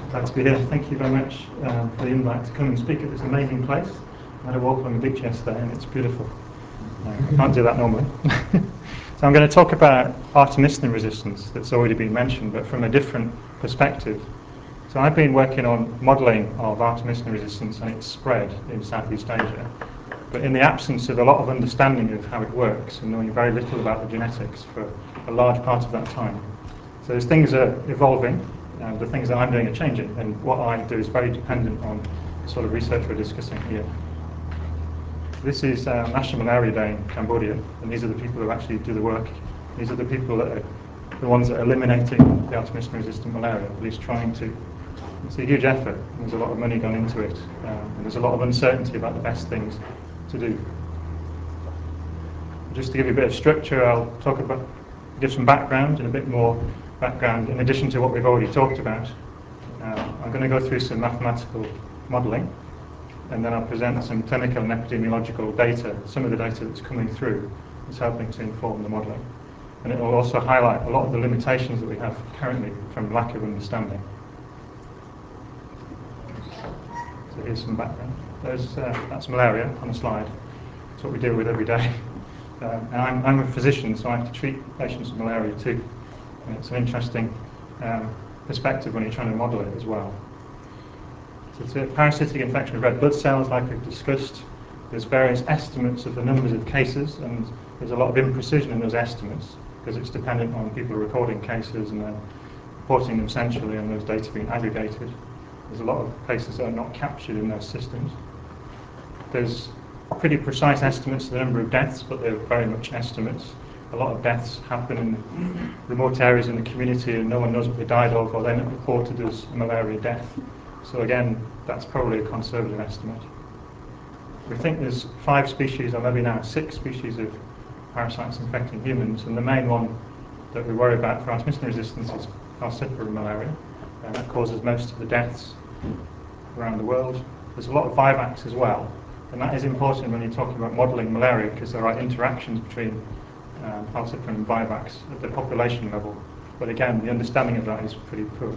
Glad to be here. Thank you very much for the invite to come and speak at this amazing place. I had a walk along the beach yesterday and it's beautiful. I can't do that normally. So I'm going to talk about artemisinin resistance that's already been mentioned, but from a different perspective. So I've been working on modelling of artemisinin resistance and its spread in Southeast Asia, but in the absence of a lot of understanding of how it works and knowing very little about the genetics for a large part of that time. So as things are evolving, the things that I'm doing are changing, and what I do is very dependent on the sort of research we're discussing here. This is National Malaria Day in Cambodia, and these are the people who actually do the work. These are the people that are the ones that are eliminating the artemisinin-resistant malaria, at least trying to. It's a huge effort, and there's a lot of money gone into it, and there's a lot of uncertainty about the best things to do. Just to give you a bit of structure, I'll give some background and a bit more background in addition to what we've already talked about. I'm going to go through some mathematical modelling, and then I'll present some clinical and epidemiological data. Some of the data that's coming through is helping to inform the modelling, and it will also highlight a lot of the limitations that we have currently from lack of understanding. So here's some background. That's malaria on the slide. That's what we deal with every day. And I'm a physician, so I have to treat patients with malaria too. And it's an interesting perspective when you're trying to model it as well. So it's a parasitic infection of red blood cells, like we've discussed. There's various estimates of the numbers of cases, and there's a lot of imprecision in those estimates because it's dependent on people recording cases and then reporting them centrally and those data being aggregated. There's a lot of cases that are not captured in those systems. There's pretty precise estimates of the number of deaths, but they're very much estimates. A lot of deaths happen in remote areas in the community and no one knows what they died of, or they're not reported as a malaria death. So again, that's probably a conservative estimate. We think there's 5 species, or maybe now 6 species of parasites infecting humans, and the main one that we worry about for artemisinin resistance is falciparum malaria. That causes most of the deaths around the world. There's a lot of vivax as well, and that is important when you're talking about modelling malaria because there are interactions between falciparum and vivax at the population level. But again, the understanding of that is pretty poor.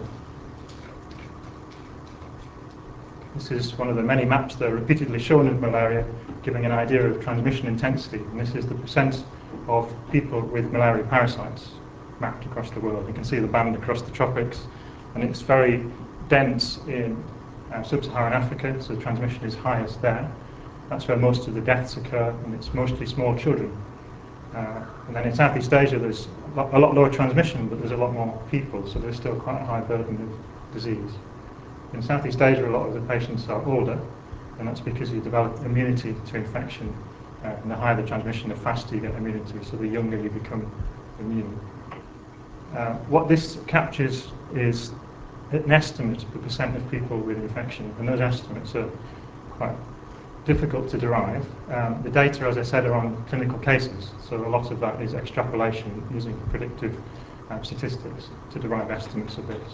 This is one of the many maps that are repeatedly shown of malaria, giving an idea of transmission intensity. And this is the percent of people with malaria parasites mapped across the world. You can see the band across the tropics, and it's very dense in sub-Saharan Africa, so the transmission is highest there. That's where most of the deaths occur, and it's mostly small children. And then in Southeast Asia, there's a lot lower transmission, but there's a lot more people, so there's still quite a high burden of disease. In Southeast Asia, a lot of the patients are older, and that's because you develop immunity to infection. And the higher the transmission, the faster you get immunity, so the younger you become immune. What this captures is an estimate of the percent of people with infection, and those estimates are quite difficult to derive. The data, as I said, are on clinical cases, so a lot of that is extrapolation using predictive statistics to derive estimates of this.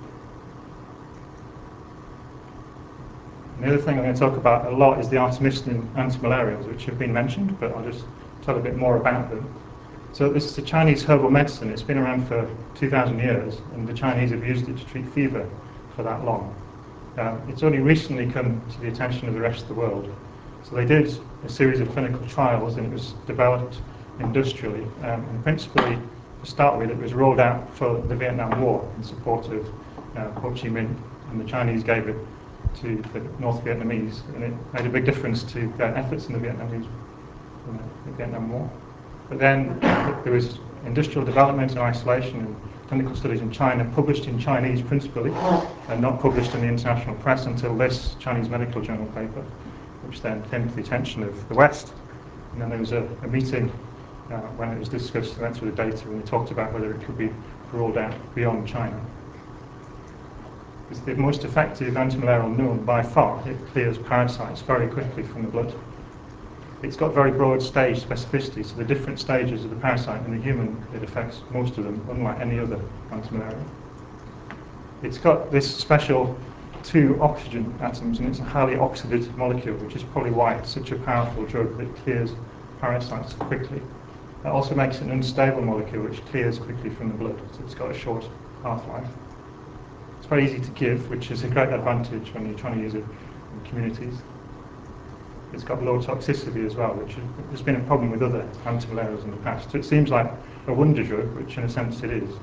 And the other thing I'm going to talk about a lot is the artemisinin antimalarials, which have been mentioned, but I'll just tell a bit more about them. So this is a Chinese herbal medicine. It's been around for 2,000 years, and the Chinese have used it to treat fever for that long. It's only recently come to the attention of the rest of the world. So they did a series of clinical trials, and it was developed industrially. And principally, to start with, it was rolled out for the Vietnam War in support of Ho Chi Minh, and the Chinese gave it to the North Vietnamese, and it made a big difference to their efforts in the Vietnam War. But then there was industrial development and isolation and clinical studies in China, published in Chinese principally, and not published in the international press until this Chinese medical journal paper, which then came to the attention of the West. And then there was a meeting when it was discussed, they went through the data, and they talked about whether it could be rolled out beyond China. It's the most effective antimalarial known by far. It clears parasites very quickly from the blood. It's got very broad stage specificity, so the different stages of the parasite in the human, it affects most of them, unlike any other antimalarial. It's got this special 2 oxygen atoms, and it's a highly oxidative molecule, which is probably why it's such a powerful drug that clears parasites quickly. That also makes it an unstable molecule, which clears quickly from the blood, so it's got a short half-life. It's very easy to give, which is a great advantage when you're trying to use it in communities. It's got low toxicity as well, which has been a problem with other antimalarials in the past. So it seems like a wonder drug, which in a sense it is.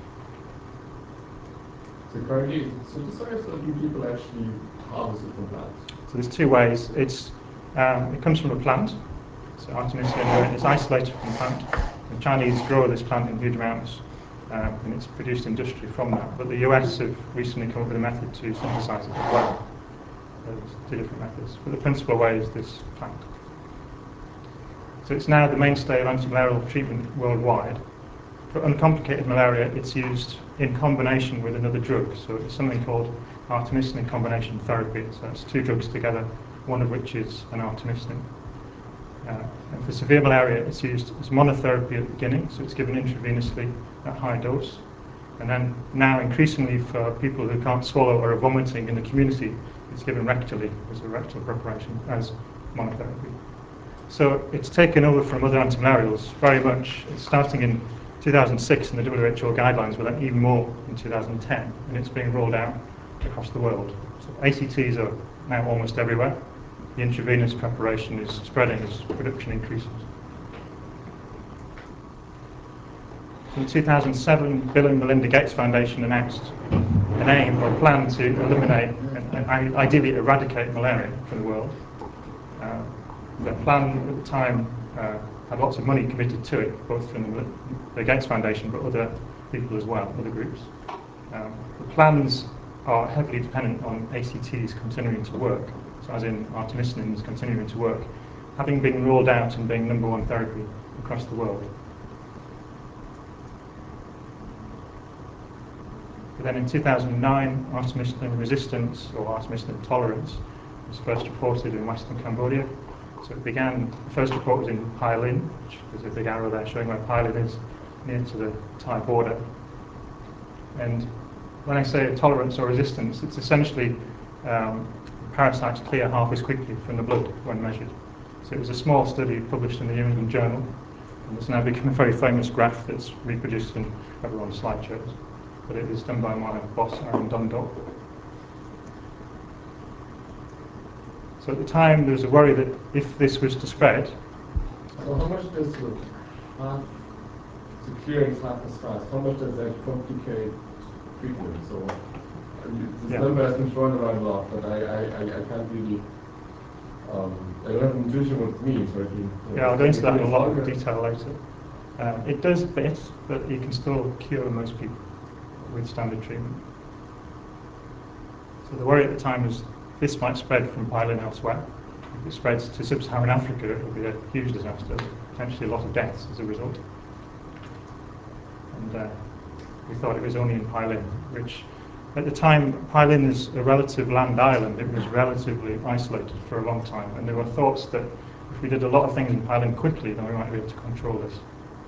So currently, so just how do people actually harvest it from plants? So there's two ways. It comes from a plant. So artemisinin is isolated from the plant. The Chinese grow this plant in huge amounts, and it's produced industrially from that. But the US have recently come up with a method to synthesize it as well. There's two different methods, but the principal way is this plant. So it's now the mainstay of antimalarial treatment worldwide. For uncomplicated malaria, it's used in combination with another drug. So it's something called artemisinin combination therapy. So it's two drugs together, one of which is an artemisinin. And for severe malaria, it's used as monotherapy at the beginning, so it's given intravenously at high dose. And then now increasingly for people who can't swallow or are vomiting in the community, it's given rectally as a rectal preparation as monotherapy. So it's taken over from other antimalarials very much, starting in 2006 in the WHO guidelines, but then even more in 2010, and it's being rolled out across the world. So ACTs are now almost everywhere. The intravenous preparation is spreading as production increases. In 2007, Bill and Melinda Gates Foundation announced an aim or plan to eliminate and ideally eradicate malaria from the world. The plan at the time had lots of money committed to it, both from the Gates Foundation but other people as well, other groups. The plans are heavily dependent on ACTs continuing to work, so as in artemisinin continuing to work, having been rolled out and being #1 therapy across the world. But then in 2009, artemisinin resistance or artemisinin intolerance was first reported in Western Cambodia. So it began, the first report was in Pai Lin, which is a big arrow there showing where Pai Lin is, near to the Thai border. And when I say tolerance or resistance, it's essentially parasites clear half as quickly from the blood when measured. So it was a small study published in the New England Journal, and it's now become a very famous graph that's reproduced in everyone's slideshows. But it was done by my boss, Aaron Dundalk. So at the time, there was a worry that if this was to spread... So how much does half, to clearance half as fast, how much does that complicate treatment? So this number has been thrown around a lot, but I can't really... I don't have intuition what it means. So yeah, I'll go into that in a lot of detail later. It does a bit, but you can still cure most people with standard treatment. So the worry at the time was this might spread from Pai Lin elsewhere. If it spreads to sub-Saharan Africa, it would be a huge disaster, potentially a lot of deaths as a result. And we thought it was only in Pai Lin, which at the time, Pai Lin is a relative land island. It was relatively isolated for a long time, and there were thoughts that if we did a lot of things in Pai Lin quickly, then we might be able to control this.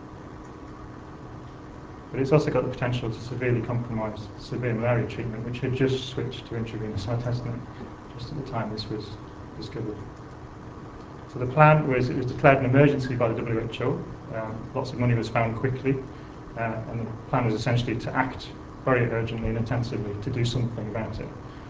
But it's also got the potential to severely compromise severe malaria treatment, which had just switched to intravenous artemisinin just at the time this was discovered. So the plan was, it was declared an emergency by the WHO. Lots of money was found quickly, and the plan was essentially to act very urgently and intensively to do something about it.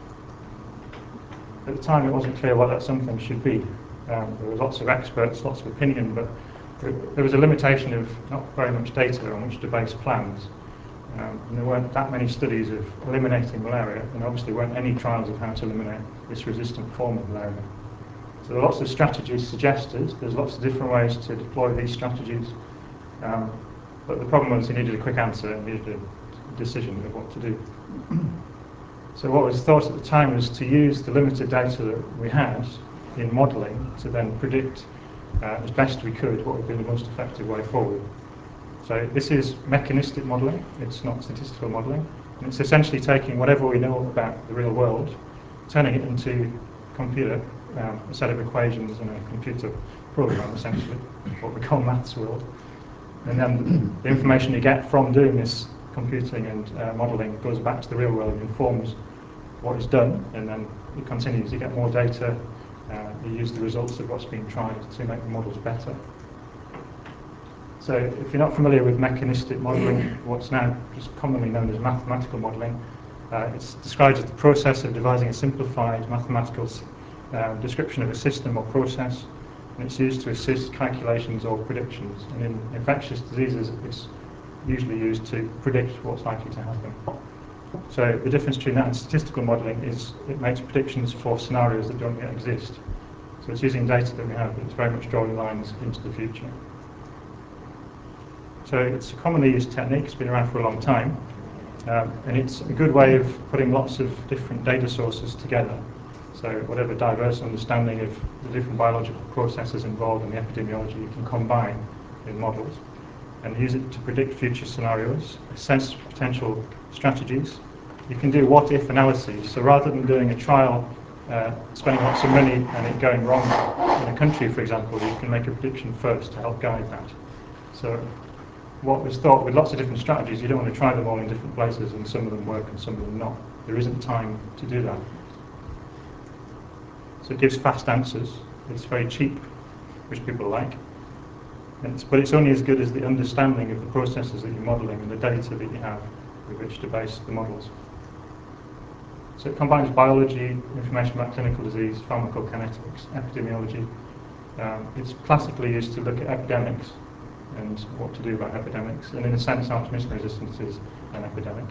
At the time, it wasn't clear what that something should be. There were lots of experts, lots of opinion, but there was a limitation of not very much data on which to base plans. And there weren't that many studies of eliminating malaria, and obviously weren't any trials of how to eliminate this resistant form of malaria. So there are lots of strategies suggested. There's lots of different ways to deploy these strategies. But the problem was you needed a quick answer and needed a decision of what to do. So what was thought at the time was to use the limited data that we had in modelling to then predict as best we could what would be the most effective way forward. So this is mechanistic modelling, it's not statistical modelling, and it's essentially taking whatever we know about the real world, turning it into computer, a set of equations in a computer program essentially, what we call maths world. And then the information you get from doing this computing and modelling goes back to the real world and informs what is done, and then it continues. You get more data, you use the results of what's being tried to make the models better. So if you're not familiar with mechanistic modelling, what's now just commonly known as mathematical modelling, It's described as the process of devising a simplified mathematical description of a system or process, and it's used to assist calculations or predictions. And in infectious diseases, it's usually used to predict what's likely to happen. So the difference between that and statistical modelling is it makes predictions for scenarios that don't yet exist. So it's using data that we have, but it's very much drawing lines into the future. So it's a commonly used technique. It's been around for a long time. And it's a good way of putting lots of different data sources together. So whatever diverse understanding of the different biological processes involved in the epidemiology, you can combine in models and use it to predict future scenarios, assess potential strategies. You can do what-if analyses. So rather than doing a trial, spending lots of money and it going wrong in a country, for example, you can make a prediction first to help guide that. So what was thought with lots of different strategies, you don't want to try them all in different places and some of them work and some of them not. There isn't time to do that. So it gives fast answers. It's very cheap, which people like. But it's only as good as the understanding of the processes that you're modelling and the data that you have with which to base the models. So it combines biology, information about clinical disease, pharmacokinetics, epidemiology. It's classically used to look at epidemics and what to do about epidemics, and in a sense artemisinin resistance is an epidemic.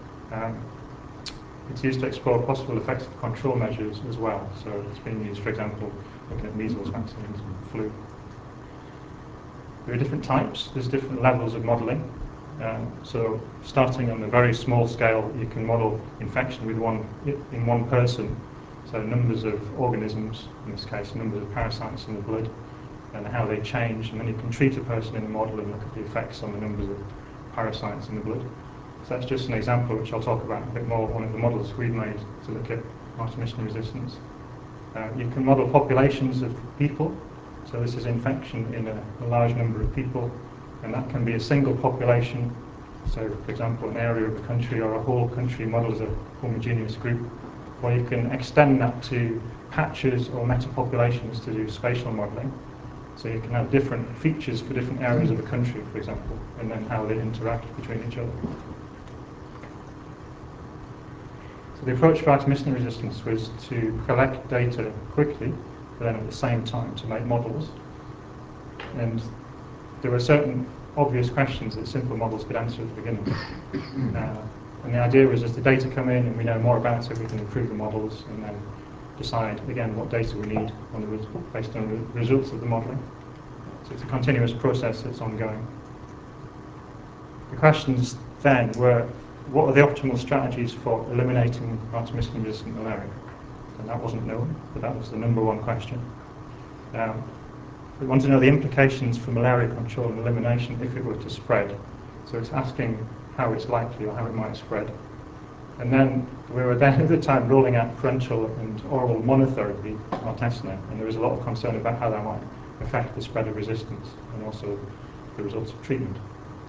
It's used to explore possible effective control measures as well, so it's been used, for example, looking at measles vaccines and flu. There are different types, there's different levels of modelling. So starting on a very small scale, you can model infection in one person, so numbers of organisms, in this case numbers of parasites in the blood, and how they change, and then you can treat a person in the model and look at the effects on the numbers of parasites in the blood. So that's just an example which I'll talk about a bit more, one of the models we've made to look at artemisinin resistance. You can model populations of people, so this is infection in a large number of people, and that can be a single population, so for example an area of a country or a whole country modelled as a homogeneous group, or you can extend that to patches or meta-populations to do spatial modelling. So you can have different features for different areas of a country, for example, and then how they interact between each other. So the approach for artemisinin resistance was to collect data quickly, but then at the same time to make models. And there were certain obvious questions that simple models could answer at the beginning. And the idea was as the data come in and we know more about it, we can improve the models and then decide again what data we need based on the results of the modelling. So it's a continuous process that's ongoing. The questions then were, what are the optimal strategies for eliminating artemisinin resistant malaria? And that wasn't known, but that was the number one question. We want to know the implications for malaria control and elimination if it were to spread. So it's asking how it's likely or how it might spread. And then we were then at the time rolling out parenteral and oral monotherapy artesunate, and there was a lot of concern about how that might affect the spread of resistance and also the results of treatment.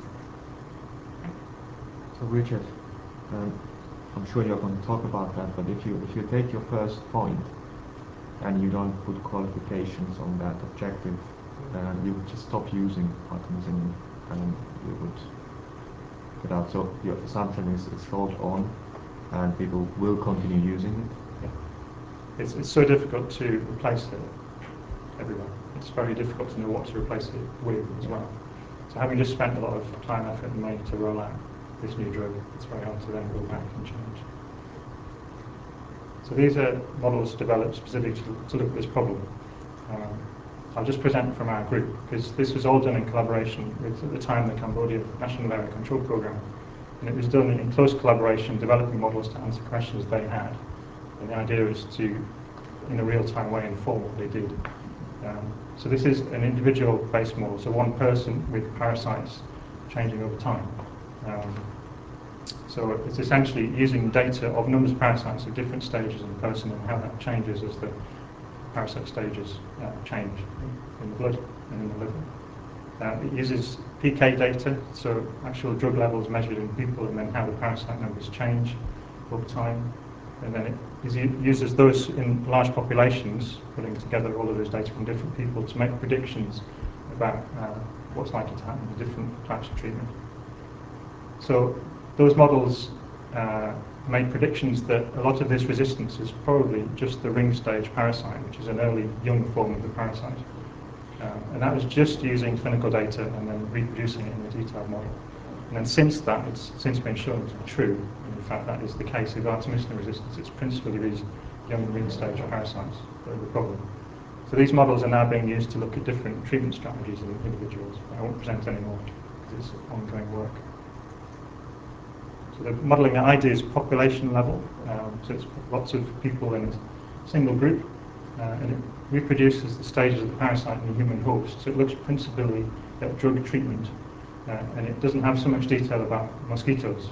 So Richard, I'm sure you're going to talk about that, but if you take your first point and you don't put qualifications on that objective, you would just stop using artemisinin and you would get out. So your assumption is it's hold on and people will continue using it? Yeah. It's so difficult to replace it everywhere. It's very difficult to know what to replace it with as well. So having just spent a lot of time, effort and money to roll out this new drug, it's very hard to then go back and change. So these are models developed specifically to look at this problem. I'll just present from our group, because this was all done in collaboration with, at the time, the Cambodia National Malaria Control Programme. And it was done in close collaboration, developing models to answer questions they had. And the idea was to, in a real-time way, inform what they did. So this is an individual-based model, so one person with parasites changing over time. So it's essentially using data of numbers of parasites at different stages in the person and how that changes as the parasite stages change in the blood and in the liver. It uses PK data, so actual drug levels measured in people, and then how the parasite numbers change over time. And then it uses those in large populations, putting together all of those data from different people to make predictions about what's likely to happen with different types of treatment. So those models made predictions that a lot of this resistance is probably just the ring stage parasite, which is an early young form of the parasite. And that was just using clinical data and then reproducing it in a detailed model. And then since that, it's since been shown to be true. And in fact, that is the case with artemisinin resistance. It's principally these young ring stage parasites that are the problem. So these models are now being used to look at different treatment strategies in individuals. I won't present any more because it's ongoing work. So the modelling that I do is population level. So it's lots of people in a single group, and it reproduces the stages of the parasite in the human host. So it looks principally at drug treatment, and it doesn't have so much detail about mosquitoes.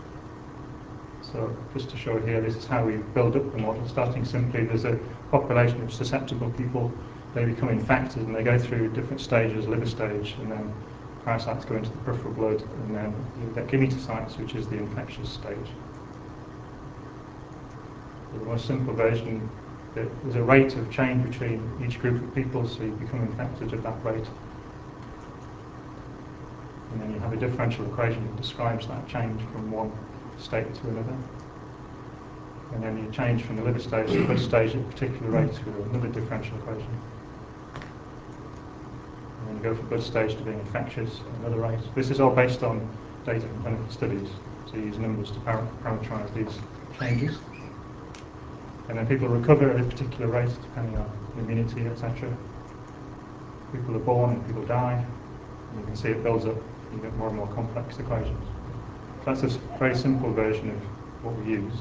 So just to show here, this is how we build up the model. Starting simply, there's a population of susceptible people. They become infected and they go through different stages, liver stage, and then parasites go into the peripheral blood, and then you get gametocytes, which is the infectious stage. So the most simple version, there's a rate of change between each group of people, so you become infected at that rate. And then you have a differential equation that describes that change from one state to another. And then you change from the liver stage to the blood stage at particular rates with another differential equation. And then you go from blood stage to being infectious at another rate. This is all based on data from clinical studies. So you use numbers to parameterize these changes. And then people recover at a particular rate depending on immunity, etc. People are born and people die. And you can see it builds up. You get more and more complex equations. So that's a very simple version of what we use.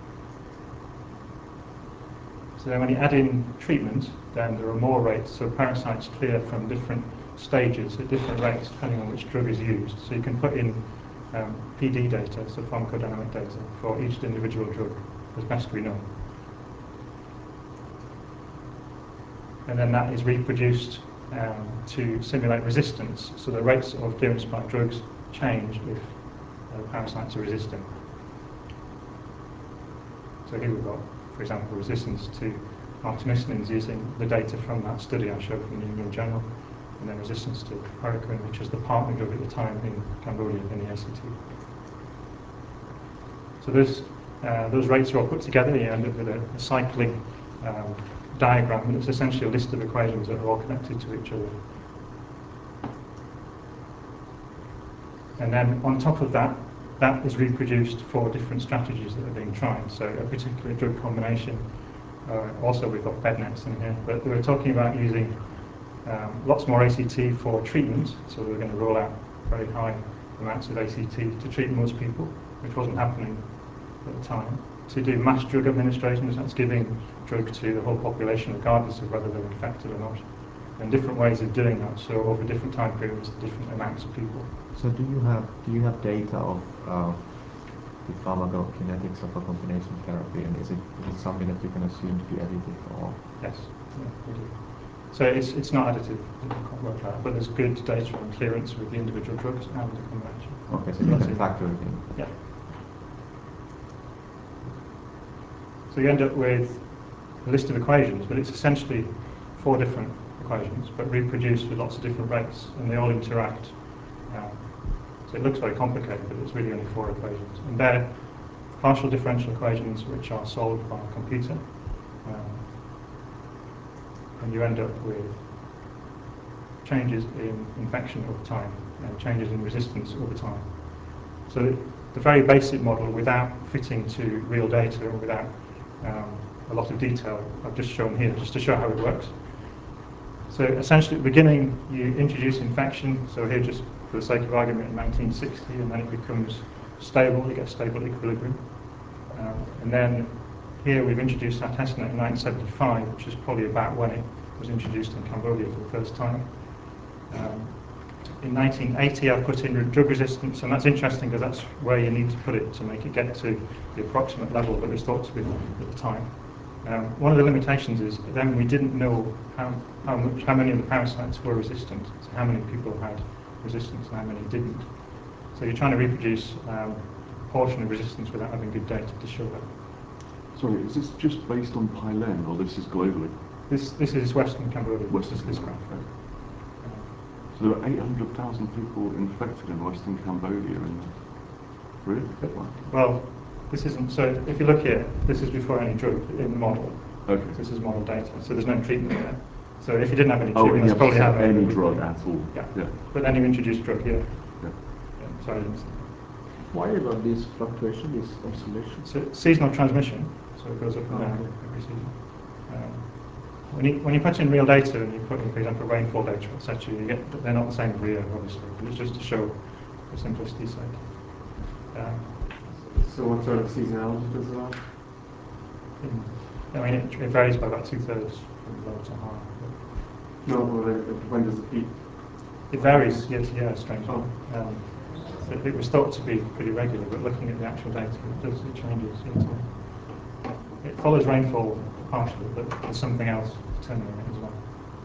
So then when you add in treatment, then there are more rates. So parasites clear from different stages at different rates depending on which drug is used. So you can put in PD data, so pharmacodynamic data, for each individual drug as best we know. And then that is reproduced to simulate resistance. So the rates of clearance by drugs change if parasites are resistant. So here we've got, for example, resistance to artemisinins using the data from that study I showed from the New England Journal, and then resistance to paraquat, which was the partner drug at the time in Cambodia in the ACT. So those rates are all put together. You end up with a cycling diagram, and it's essentially a list of equations that are all connected to each other. And then on top of that, that is reproduced for different strategies that are being tried. So a particular drug combination, also we've got bed nets in here, but we're talking about using lots more ACT for treatment. So we're going to roll out very high amounts of ACT to treat most people, which wasn't happening at the time. To do mass drug administration, that's giving drug to the whole population regardless of whether they're infected or not. And different ways of doing that, so over different time periods, different amounts of people. So do you have data of the pharmacokinetics of a combination therapy, and is it something that you can assume to be additive or? Yes, yeah, we do. So it's not additive, it can't work out, but there's good data on clearance with the individual drugs and the combination. Okay, so you can factor it in. Yeah. So you end up with a list of equations, but it's essentially 4 different equations, but reproduced with lots of different rates, and they all interact. So it looks very complicated, but it's really only 4 equations. And they're partial differential equations which are solved by a computer. And you end up with changes in infection over time and changes in resistance over time. So the very basic model, without fitting to real data and without a lot of detail, I've just shown here just to show how it works. So essentially at the beginning you introduce infection, so here just for the sake of argument in 1960, and then it becomes stable, you get stable equilibrium. And then here we've introduced artesunate in 1975, which is probably about when it was introduced in Cambodia for the first time. In 1980 I put in drug resistance, and that's interesting because that's where you need to put it to make it get to the approximate level that was thought to be at the time. One of the limitations is then we didn't know how many of the parasites were resistant, so how many people had resistance and how many didn't. So you're trying to reproduce a portion of resistance without having good data to show that. Sorry, is this just based on Thailand, or this is globally? This is Western Cambodia. This graph. So there are 800,000 people infected in Western Cambodia, and really? Well, This isn't, so if you look here, this is before any drug in the model. Okay. This is model data, so there's no treatment there. So if you didn't have any Oh, treatment, and you that's probably how have any drug at all? Yeah. Yeah. But then you introduce drug here. Yeah. Yeah. Sorry, I didn't see. Why about this fluctuation, this oscillation? So seasonal transmission, so it goes up and down Okay. every season. When you put in real data and you put in, for example, rainfall data, etc., you get they're not the same every year, obviously. But it's just to show for simplicity's sake. So what sort of seasonality does it have? I mean, it varies by about 2/3 from low to high. No, but when does it peak? It varies year to year, strangely. Oh. It was thought to be pretty regular, but looking at the actual data, it changes. It follows rainfall partially, but there's something else determining it as well.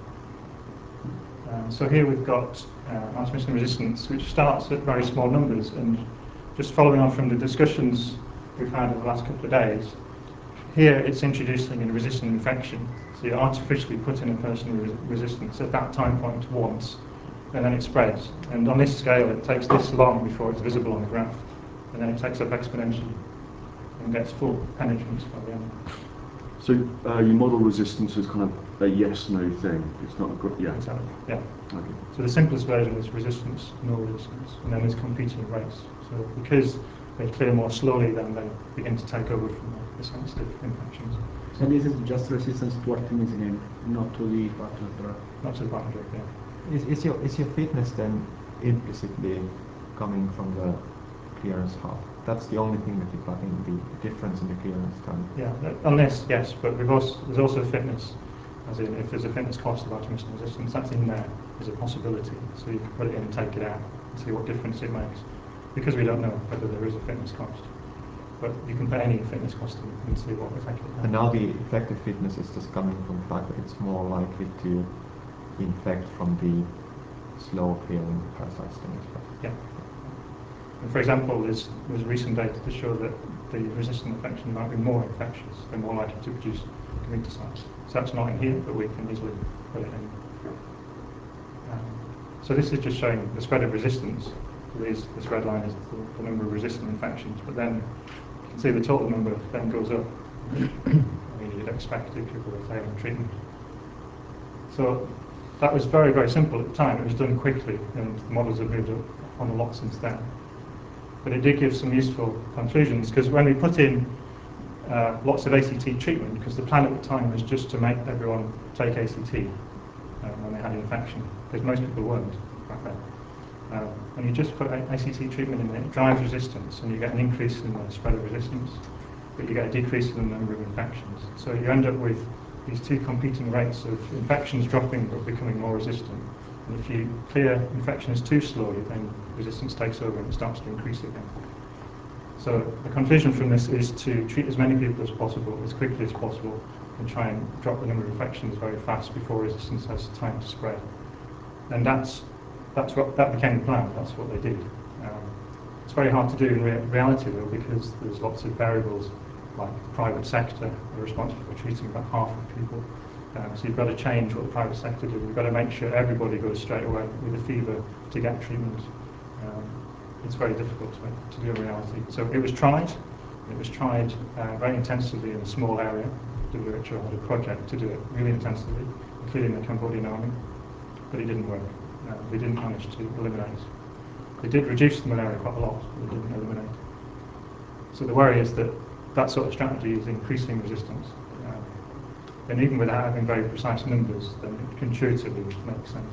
So here we've got transmission resistance, which starts at very small numbers, and just following on from the discussions we've had over the last couple of days, here it's introducing a resistant infection. So you artificially put in a person with resistance at that time point once, and then it spreads. And on this scale, it takes this long before it's visible on the graph, and then it takes up exponentially and gets full penetrance by the end. So you model resistance as kind of a yes/no thing. It's not a yeah. Exactly. Yeah. Okay. So the simplest version is resistance, no resistance, and then there's competing rates. So because they clear more slowly, then they begin to take over from the sensitive infections. So this is just resistance to artemisinin, not to the partner drug. Not to the partner drug, yeah. Is your fitness then implicitly coming from the clearance half? That's the only thing that you got in the difference in the clearance time. Yeah, on this, yes, but there's also fitness, as in if there's a fitness cost of artemisinin resistance, that's in there as a possibility. So you can put it in and take it out and see what difference it makes, because we don't know whether there is a fitness cost. But you can put any fitness cost in and see what effect it has. And now the effective fitness is just coming from the fact that it's more likely to infect from the slow clearing parasites than expected. Yeah. And for example, there's recent data to show that the resistant infection might be more infectious and more likely to produce gametocytes. So that's not in here, but we can easily put it in. So this is just showing the spread of resistance. So this red line is the number of resistant infections, but then you can see the total number then goes up. I mean, you'd expect if people were failing treatment. So that was very, very simple at the time. It was done quickly, and the models have moved up on a lot since then. But it did give some useful conclusions, because when we put in lots of ACT treatment, because the plan at the time was just to make everyone take ACT when they had an infection, because most people weren't back then. When you just put ACT treatment in, it drives resistance, and you get an increase in the spread of resistance, but you get a decrease in the number of infections. So you end up with these two competing rates of infections dropping but becoming more resistant. And if you clear infections too slowly, then resistance takes over and it starts to increase again. So the conclusion from this is to treat as many people as possible, as quickly as possible, and try and drop the number of infections very fast before resistance has time to spread. And that became the plan. That's what they did. It's very hard to do in reality, though, because there's lots of variables, like the private sector are responsible for treating about half of people. So you've got to change what the private sector do. You've got to make sure everybody goes straight away with a fever to get treatment. It's very difficult to do in reality. So it was tried. It was tried very intensively in a small area. WHO had a project to do it really intensively, including the Cambodian army, but it didn't work. They didn't manage to eliminate. They did reduce the malaria quite a lot, but they didn't eliminate. So the worry is that that sort of strategy is increasing resistance. And even without having very precise numbers, then it intuitively makes sense.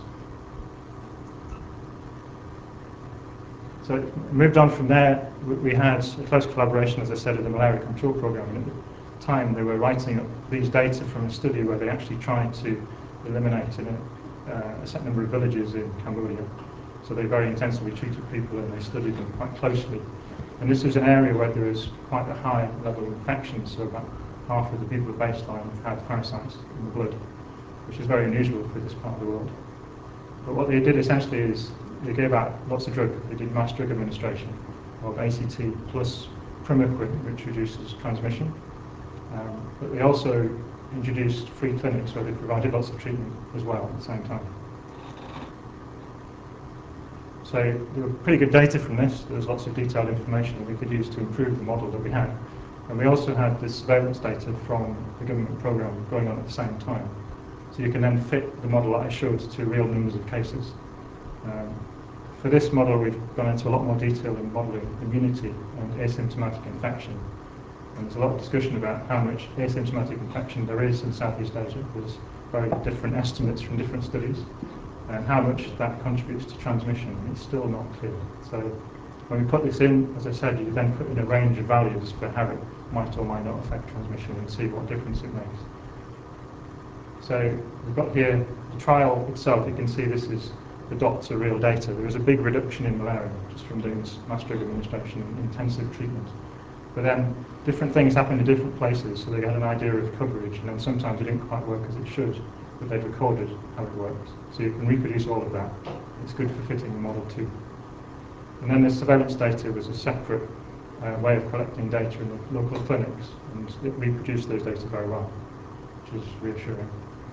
So it moved on from there. We had a close collaboration, as I said, with the malaria control program. And at the time, they were writing up these data from a study where they actually tried to eliminate a set number of villages in Cambodia. So they very intensively treated people and they studied them quite closely. And this was an area where there was quite a high level of infection, so about half of the people at baseline had parasites in the blood, which is very unusual for this part of the world. But what they did essentially is they gave out lots of drug. They did mass drug administration of ACT plus primaquine, which reduces transmission. But they also introduced free clinics where they provided lots of treatment as well at the same time. So there were pretty good data from this. There was lots of detailed information that we could use to improve the model that we had. And we also had this surveillance data from the government programme going on at the same time. So you can then fit the model that I showed to real numbers of cases. For this model, we've gone into a lot more detail in modelling immunity and asymptomatic infection. And there's a lot of discussion about how much asymptomatic infection there is in Southeast Asia. There's very different estimates from different studies, and how much that contributes to transmission. It's still not clear. So when we put this in, as I said, you then put in a range of values for how it might or might not affect transmission and see what difference it makes. So we've got here the trial itself. You can see this is the dots are real data. There was a big reduction in malaria just from doing this mass drug administration and intensive treatment. But then different things happened in different places, so they had an idea of coverage, and then sometimes it didn't quite work as it should, but they've recorded how it works. So you can reproduce all of that. It's good for fitting the model too. And then the surveillance data was a separate way of collecting data in the local clinics, and it reproduced those data very well, which is reassuring.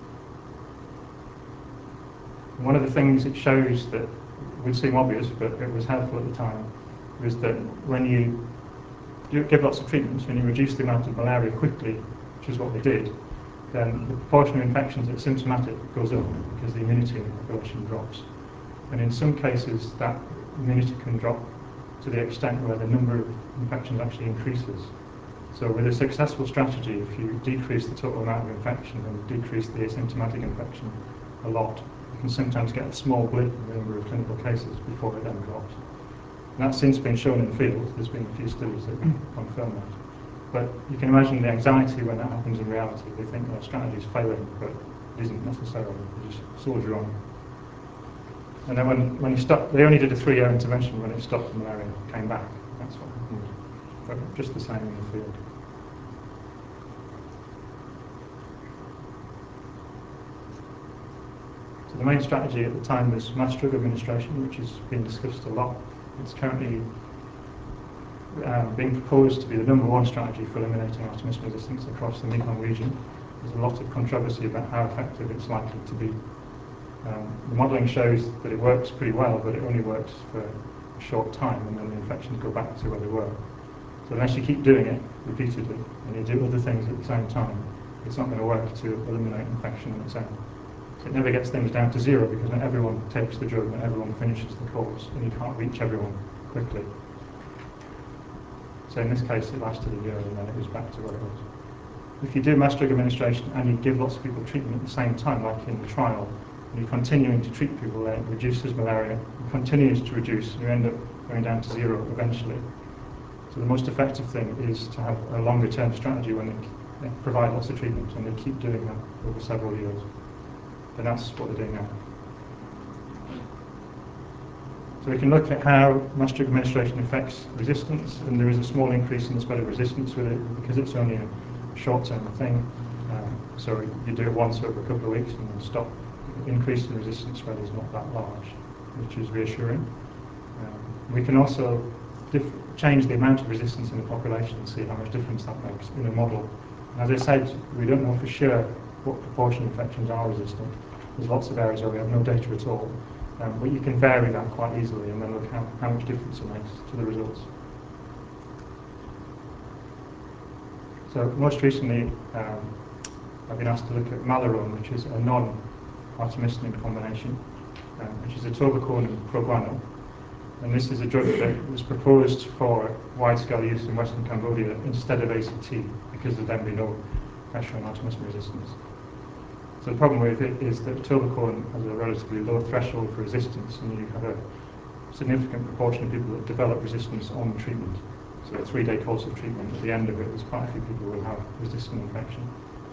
And one of the things it shows that would seem obvious, but it was helpful at the time, was that when you give lots of treatments, when you reduce the amount of malaria quickly, which is what they did, then the proportion of infections that's symptomatic goes up because the immunity in the population drops. And in some cases, that immunity can drop to the extent where the number of infections actually increases. So with a successful strategy, if you decrease the total amount of infection and decrease the asymptomatic infection a lot, you can sometimes get a small blip in the number of clinical cases before it then drops. And that's since been shown in the field. There's been a few studies that confirm that. But you can imagine the anxiety when that happens in reality. They think their strategy is failing, but it isn't necessarily. They just soldier on. And then when you stop, they only did a 3-year intervention. When it stopped, the malaria came back. That's what happened. But just the same in the field. So the main strategy at the time was mass drug administration, which has been discussed a lot. It's currently being proposed to be the #1 strategy for eliminating artemisinin resistance across the Mekong region. There's a lot of controversy about how effective it's likely to be. The modelling shows that it works pretty well, but it only works for a short time, and then the infections go back to where they were. So unless you keep doing it repeatedly, and you do other things at the same time, it's not going to work to eliminate infection on its own. So it never gets things down to zero, because not everyone takes the drug, not everyone finishes the course, and you can't reach everyone quickly. So in this case, it lasted a year, and then it was back to where it was. If you do mass drug administration and you give lots of people treatment at the same time, like in the trial, and you're continuing to treat people, then it reduces malaria, it continues to reduce, and you end up going down to zero eventually. So the most effective thing is to have a longer term strategy when they provide lots of treatment, and they keep doing that over several years. And that's what they're doing now. So we can look at how mass drug administration affects resistance, and there is a small increase in the spread of resistance with it because it's only a short-term thing. So you do it once over a couple of weeks and then stop. The increase in resistance spread is not that large, which is reassuring. We can also change the amount of resistance in the population and see how much difference that makes in a model. And as I said, we don't know for sure what proportion of infections are resistant. There's lots of areas where we have no data at all. But you can vary that quite easily and then look at how much difference it makes to the results. So most recently, I've been asked to look at Malarone, which is a non-artemisinin combination, which is atovaquone and proguanil. And this is a drug that was proposed for wide-scale use in Western Cambodia instead of ACT, because there'd then be no pressure on artemisinin resistance. So the problem with it is that atovaquone has a relatively low threshold for resistance, and you have a significant proportion of people that develop resistance on treatment. So a 3-day course of treatment, at the end of it, there's quite a few people who will have resistant infection.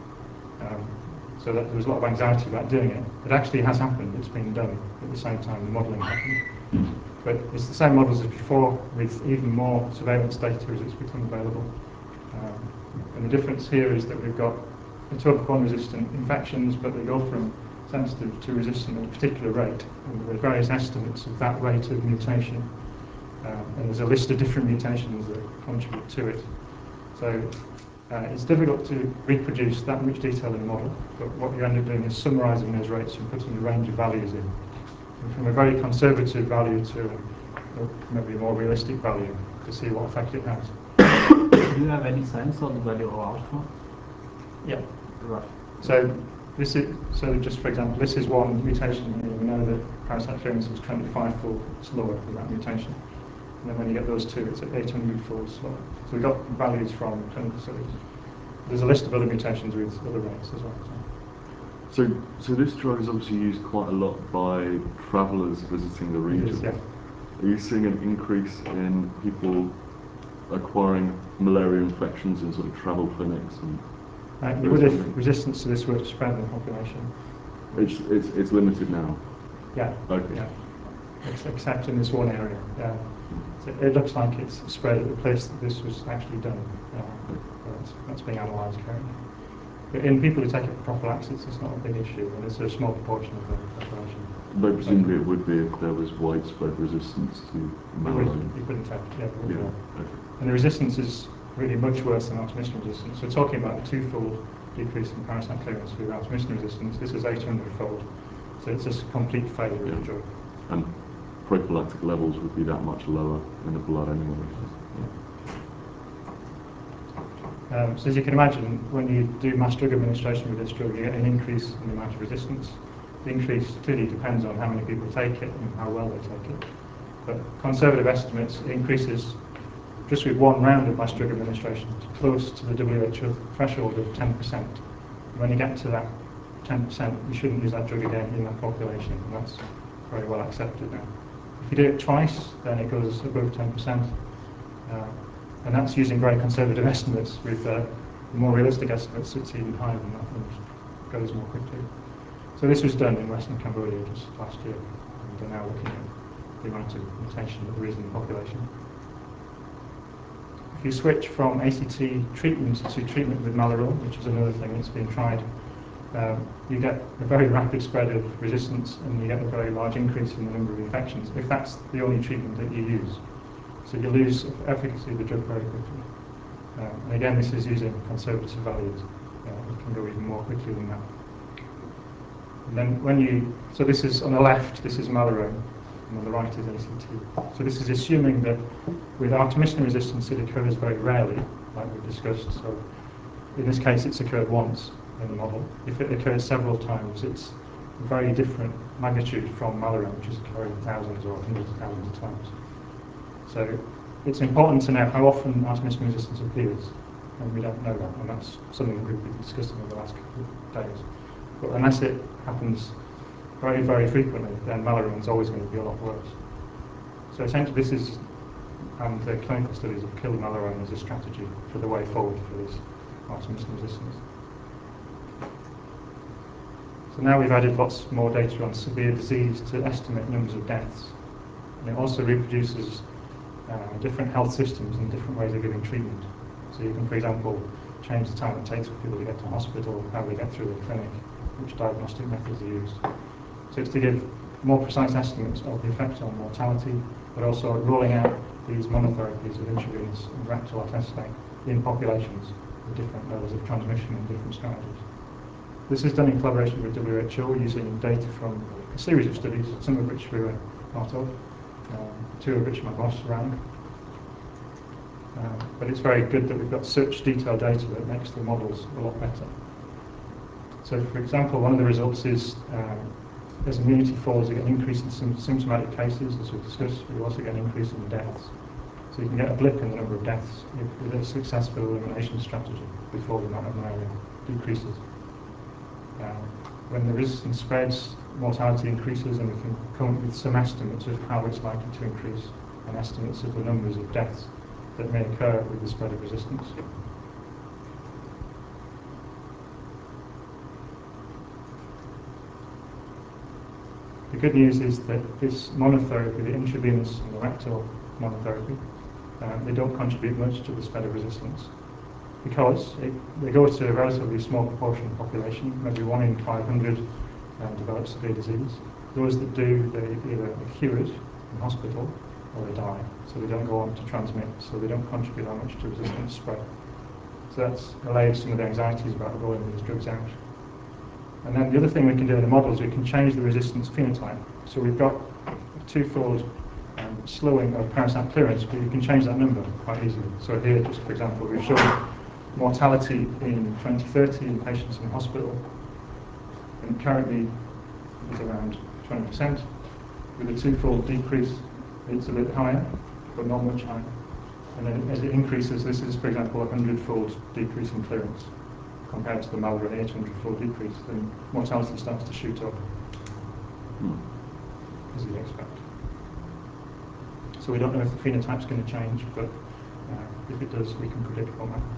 So there was a lot of anxiety about doing it. It actually has happened. It's been done at the same time the modelling happened. But it's the same models as before, with even more surveillance data as it's become available. And the difference here is that we've got atovaquone-resistant infections, but they go from sensitive to resistant at a particular rate. And there are various estimates of that rate of mutation. And there's a list of different mutations that contribute to it. So it's difficult to reproduce that much detail in a model, but what you end up doing is summarising those rates and putting a range of values in. And from a very conservative value to maybe a more realistic value to see what effect it has. do you have any sense of the value of outcome? Yeah. Right. So this is just for example, this is one mutation here. We know that parasite clearance is 25-fold slower with that mutation. And then when you get those two, it's at 800-fold slower. So we've got values from clinical studies. There's a list of other mutations with other rates as well. So this drug is obviously used quite a lot by travellers visiting the region. It is, yeah. Are you seeing an increase in people acquiring malaria infections in sort of travel clinics? And You would if resistance to this were to spread in the population. it's limited now. Yeah. Okay. Yeah. Except in this one area. Yeah. So it looks like it's spread at the place that this was actually done. That's being analysed currently. But in people who take it for prophylaxis, it's not a big issue, and it's a small proportion of the population. Though presumably it would be if there was widespread resistance to malaria. You couldn't take it, yeah. Yeah. Okay. And the resistance is really much worse than artemisinin resistance. We're talking about a 2-fold decrease in parasite clearance with artemisinin resistance. This is 800-fold. So it's a complete failure of the drug. And prophylactic levels would be that much lower in the blood anyway. So as you can imagine, when you do mass drug administration with this drug, you get an increase in the amount of resistance. The increase clearly depends on how many people take it and how well they take it. But conservative estimates, it increases just with one round of mass drug administration to close to the WHO threshold of 10%. When you get to that 10%, you shouldn't use that drug again in that population, and that's very well accepted now. If you do it twice, then it goes above 10%. And that's using very conservative estimates. With more realistic estimates, it's even higher than that and goes more quickly. So this was done in Western Cambodia just last year, and they're now looking at the amount of mutation that there is in the population. If you switch from ACT treatment to treatment with Malarone, which is another thing that's being tried, you get a very rapid spread of resistance, and you get a very large increase in the number of infections, if that's the only treatment that you use. So you lose efficacy of the drug very quickly. And again, this is using conservative values. It can go even more quickly than that. And then so this is on the left, this is Malarone, and on the right is ACT. So this is assuming that with artemisinin resistance it occurs very rarely, like we've discussed. So in this case it's occurred once in the model. If it occurs several times, it's a very different magnitude from Malarone, which is occurring thousands or hundreds of thousands of times. So it's important to know how often artemisinin resistance appears, and we don't know that, and that's something that we've been discussing in the last couple of days. But unless it happens very, very frequently, then Malarone is always going to be a lot worse. So essentially this is, and the clinical studies have killed Malarone as a strategy for the way forward for this artemisinin resistance. So now we've added lots more data on severe disease to estimate numbers of deaths. And it also reproduces different health systems and different ways of giving treatment. So you can, for example, change the time it takes for people to get to hospital, how they get through the clinic, which diagnostic methods are used. So it's to give more precise estimates of the effect on mortality, but also rolling out these monotherapies of intravenous and rectal artesunate in populations with different levels of transmission and different strategies. This is done in collaboration with WHO using data from a series of studies, some of which we were part of, 2 of which my boss ran. But it's very good that we've got such detailed data that makes the models a lot better. So for example, one of the results is as immunity falls, you get an increase in some symptomatic cases, as we've discussed, but you also get an increase in deaths. So you can get a blip in the number of deaths with a successful elimination strategy before the amount of malaria decreases. When the resistance spreads, mortality increases, and we can come up with some estimates of how it's likely to increase and estimates of the numbers of deaths that may occur with the spread of resistance. The good news is that this monotherapy, the intravenous and the rectal monotherapy, they don't contribute much to the spread of resistance because they go to a relatively small proportion of the population, maybe 1 in 500 develop severe disease. Those that do, they either are cured in hospital or they die, so they don't go on to transmit, so they don't contribute that much to resistance spread. So that's allayed some of the anxieties about rolling these drugs out. And then the other thing we can do in the models, we can change the resistance phenotype. So we've got a 2-fold slowing of parasite clearance, but you can change that number quite easily. So here, just for example, we've shown mortality in 2030 in patients in hospital, and currently it's around 20%. With a twofold decrease, it's a bit higher, but not much higher. And then as it increases, this is, for example, a 100-fold decrease in clearance compared to the Malware 800-fold decrease, then mortality starts to shoot up, as you'd expect. So we don't know if the phenotype's going to change, but if it does, we can predict from that.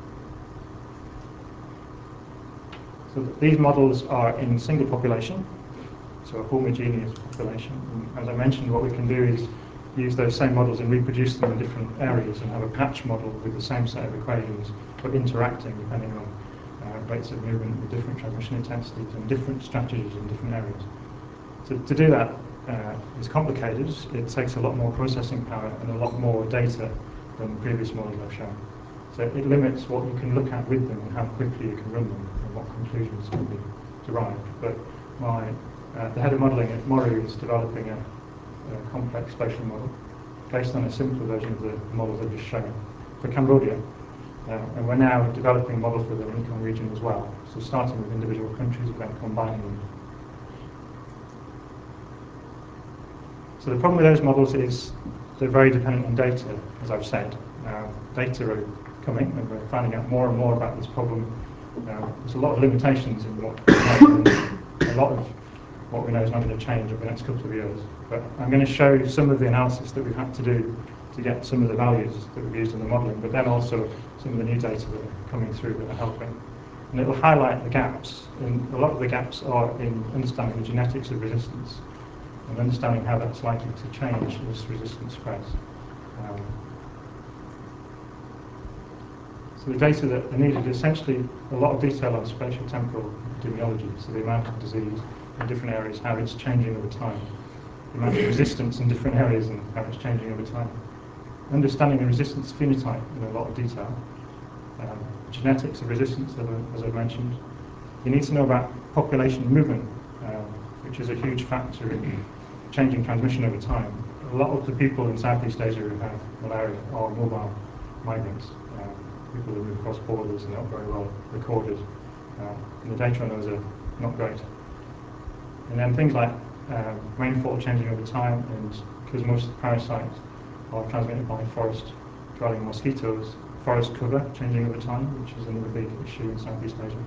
So these models are in single population, so a homogeneous population. And as I mentioned, what we can do is use those same models and reproduce them in different areas and have a patch model with the same set of equations, but interacting depending on rates of movement with different transmission intensities and different strategies in different areas. So to do that is complicated. It takes a lot more processing power and a lot more data than the previous models I've shown. So it limits what you can look at with them and how quickly you can run them and what conclusions can be derived. But the head of modelling at Moru is developing a complex spatial model based on a simpler version of the models I've just shown for Cambodia. And we're now developing a model for the Mekong region as well. So starting with individual countries and then combining them. So the problem with those models is they're very dependent on data, as I've said. Data are coming, and we're finding out more and more about this problem. There's a lot of limitations in what we know, and a lot of what we know is not going to change over the next couple of years. But I'm going to show some of the analysis that we've had to do to get some of the values that we've used in the modelling, but then also some of the new data that are coming through that are helping. And it will highlight the gaps, and a lot of the gaps are in understanding the genetics of resistance and understanding how that's likely to change as resistance spreads. So the data that are needed is essentially a lot of detail on spatial temporal epidemiology, so the amount of disease in different areas, how it's changing over time, the amount of resistance in different areas and how it's changing over time. Understanding the resistance phenotype in a lot of detail, genetics of resistance, as I've mentioned. You need to know about population movement, which is a huge factor in changing transmission over time. A lot of the people in Southeast Asia who have malaria are mobile migrants, people who move across borders and not very well recorded. And the data on those are not great. And then things like rainfall changing over time, and because most parasites are transmitted by forest-dwelling mosquitoes, forest cover changing over time, which is another big issue in Southeast Asia.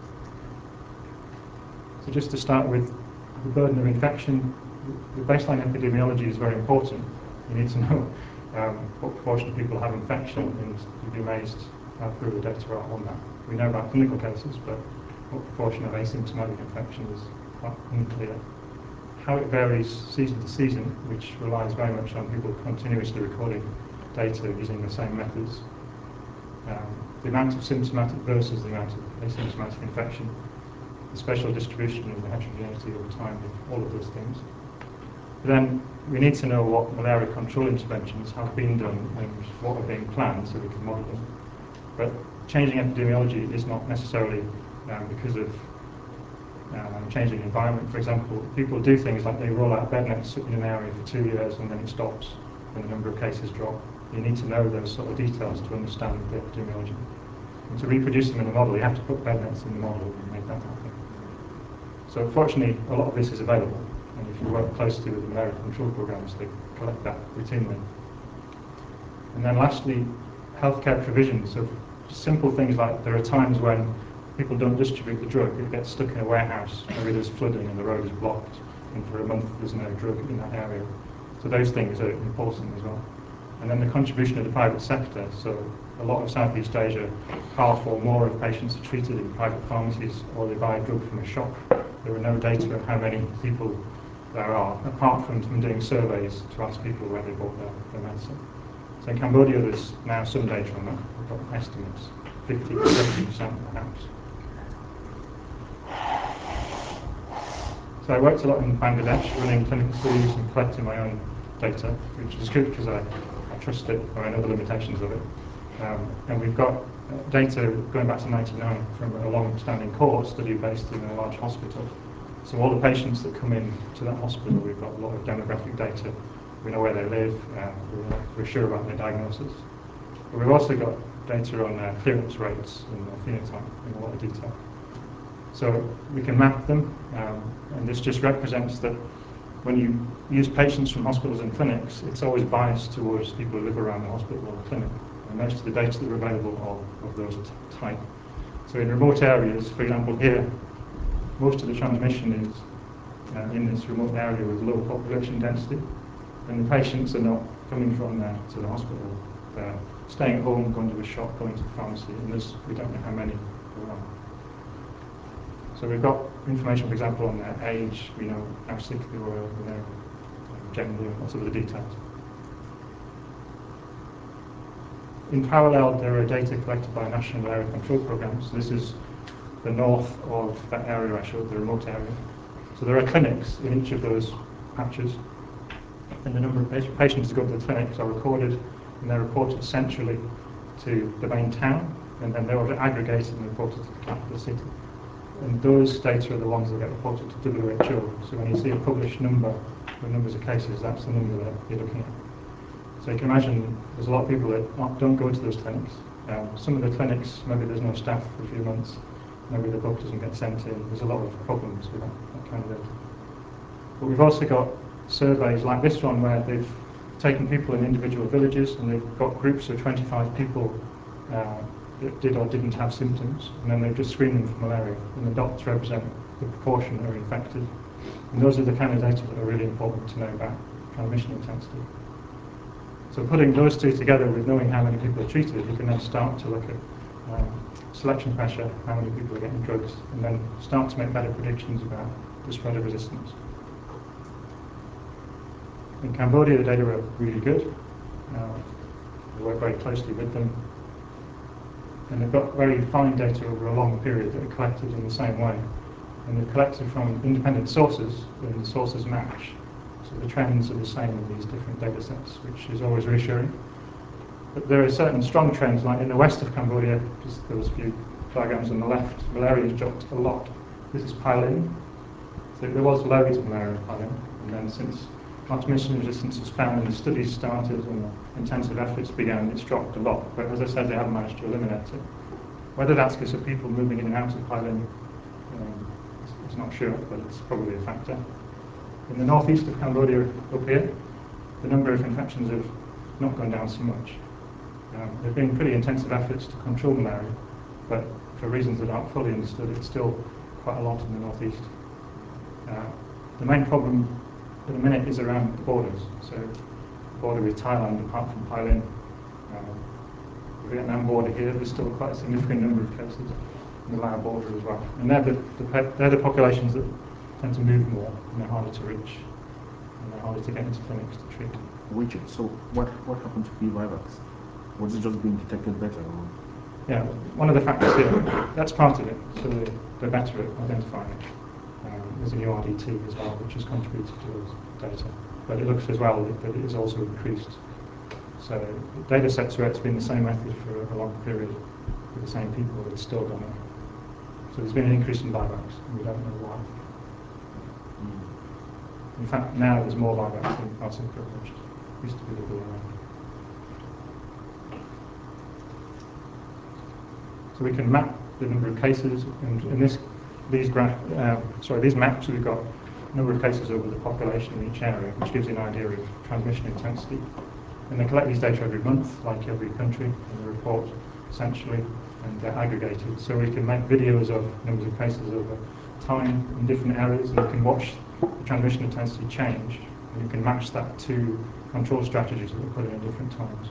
So just to start with the burden of infection, the baseline epidemiology is very important. You need to know what proportion of people have infection, and you'd be amazed how through the data are on that. We know about clinical cases, but what proportion of asymptomatic infection is quite unclear. How it varies season to season, which relies very much on people continuously recording data using the same methods. The amount of symptomatic versus the amount of asymptomatic infection, the spatial distribution and the heterogeneity over time of all of those things. Then we need to know what malaria control interventions have been done and what are being planned so we can model them. But changing epidemiology is not necessarily because of changing environment. For example, people do things like they roll out bed nets in an area for 2 years and then it stops and the number of cases drop. You need to know those sort of details to understand the epidemiology. And to reproduce them in the model, you have to put bed nets in the model and make that happen. So fortunately, a lot of this is available. And if you work closely with the malaria control programs, they collect that routinely. And then lastly, healthcare provision. So simple things like there are times when people don't distribute the drug, it gets stuck in a warehouse, maybe there's flooding and the road is blocked, and for a month there's no drug in that area. So those things are important as well. And then the contribution of the private sector. So a lot of Southeast Asia, half or more of patients are treated in private pharmacies or they buy a drug from a shop. There are no data on how many people there are, apart from doing surveys to ask people where they bought their medicine. So in Cambodia there's now some data on that. We've got estimates, 50 to 70% perhaps. So I worked a lot in Bangladesh, running clinical studies and collecting my own data, which is good because I trust it, or I know the limitations of it. And we've got data going back to 1999 from a long-standing cohort study based in a large hospital. So all the patients that come in to that hospital, we've got a lot of demographic data we know where they live, we're sure about their diagnosis. But we've also got data on clearance rates and phenotype in a lot of detail. So we can map them, and this just represents that when you use patients from hospitals and clinics, it's always biased towards people who live around the hospital or the clinic. And most of the data that are available are of those type. So in remote areas, for example here, most of the transmission is in this remote area with low population density, and the patients are not coming from there to the hospital. They're staying at home, going to a shop, going to the pharmacy, and we don't know how many there are. So we've got information, for example, on their age, we know how sick they were, we know gender, and lots of other details. In parallel, there are data collected by national malaria control programs. This is the north of that area I showed, the remote area. So there are clinics in each of those patches, and the number of patients who go to the clinics are recorded, and they're reported centrally to the main town, and then they're aggregated and reported to the capital city. And those data are the ones that get reported to WHO. So when you see a published number, the numbers of cases, that's the number that you're looking at. So you can imagine there's a lot of people that don't go to those clinics. Some of the clinics, maybe there's no staff for a few months, maybe the book doesn't get sent in. There's a lot of problems with that kind of data. But we've also got surveys like this one where they've taken people in individual villages and they've got groups of 25 people that did or didn't have symptoms, and then they've just screened them for malaria, and the dots represent the proportion that are infected. And those are the kind of data that are really important to know about transmission intensity. So putting those two together with knowing how many people are treated, you can then start to look at selection pressure, how many people are getting drugs, and then start to make better predictions about the spread of resistance. In Cambodia, the data are really good. We work very closely with them. And they've got very fine data over a long period that are collected in the same way. And they're collected from independent sources, and the sources match. So the trends are the same in these different data sets, which is always reassuring. But there are certain strong trends, like in the west of Cambodia, just those few diagrams on the left, malaria has dropped a lot. This is Pailin. So there was loads of malaria in Pailin, and then since transmission resistance was found and the studies started and intensive efforts began, it's dropped a lot. But as I said, they haven't managed to eliminate it. Whether that's because of people moving in and out of Pailin, it's not sure, but it's probably a factor. In the northeast of Cambodia, up here, the number of infections have not gone down so much. There have been pretty intensive efforts to control malaria, but for reasons that aren't fully understood, it's still quite a lot in the northeast. The main problem at the minute is around the borders. So the border with Thailand, apart from Pailin, the Vietnam border here, there's still quite a significant number of cases in the Lao border as well. And they're the populations that tend to move more, and they're harder to reach, and they're harder to get into clinics to treat. Richard, so what happened to PVivax? Was it just being detected better? Or? Yeah, one of the factors here, that's part of it, so they're better at identifying it. There's a new RDT as well, which has contributed to those data. But it looks as well that it is also increased. So data sets where it's been the same method for a long period with the same people, it's still gone up. So there's been an increase in buybacks, and we don't know why. In fact, now there's more buybacks than passing privilege. Used to be the other way around. So we can map the number of cases, and in these maps we've got number of cases over the population in each area, which gives you an idea of transmission intensity. And they collect these data every month, like every country, and they report essentially, and they're aggregated. So we can make videos of numbers of cases over time in different areas, and you can watch the transmission intensity change, and you can match that to control strategies that we put in at different times.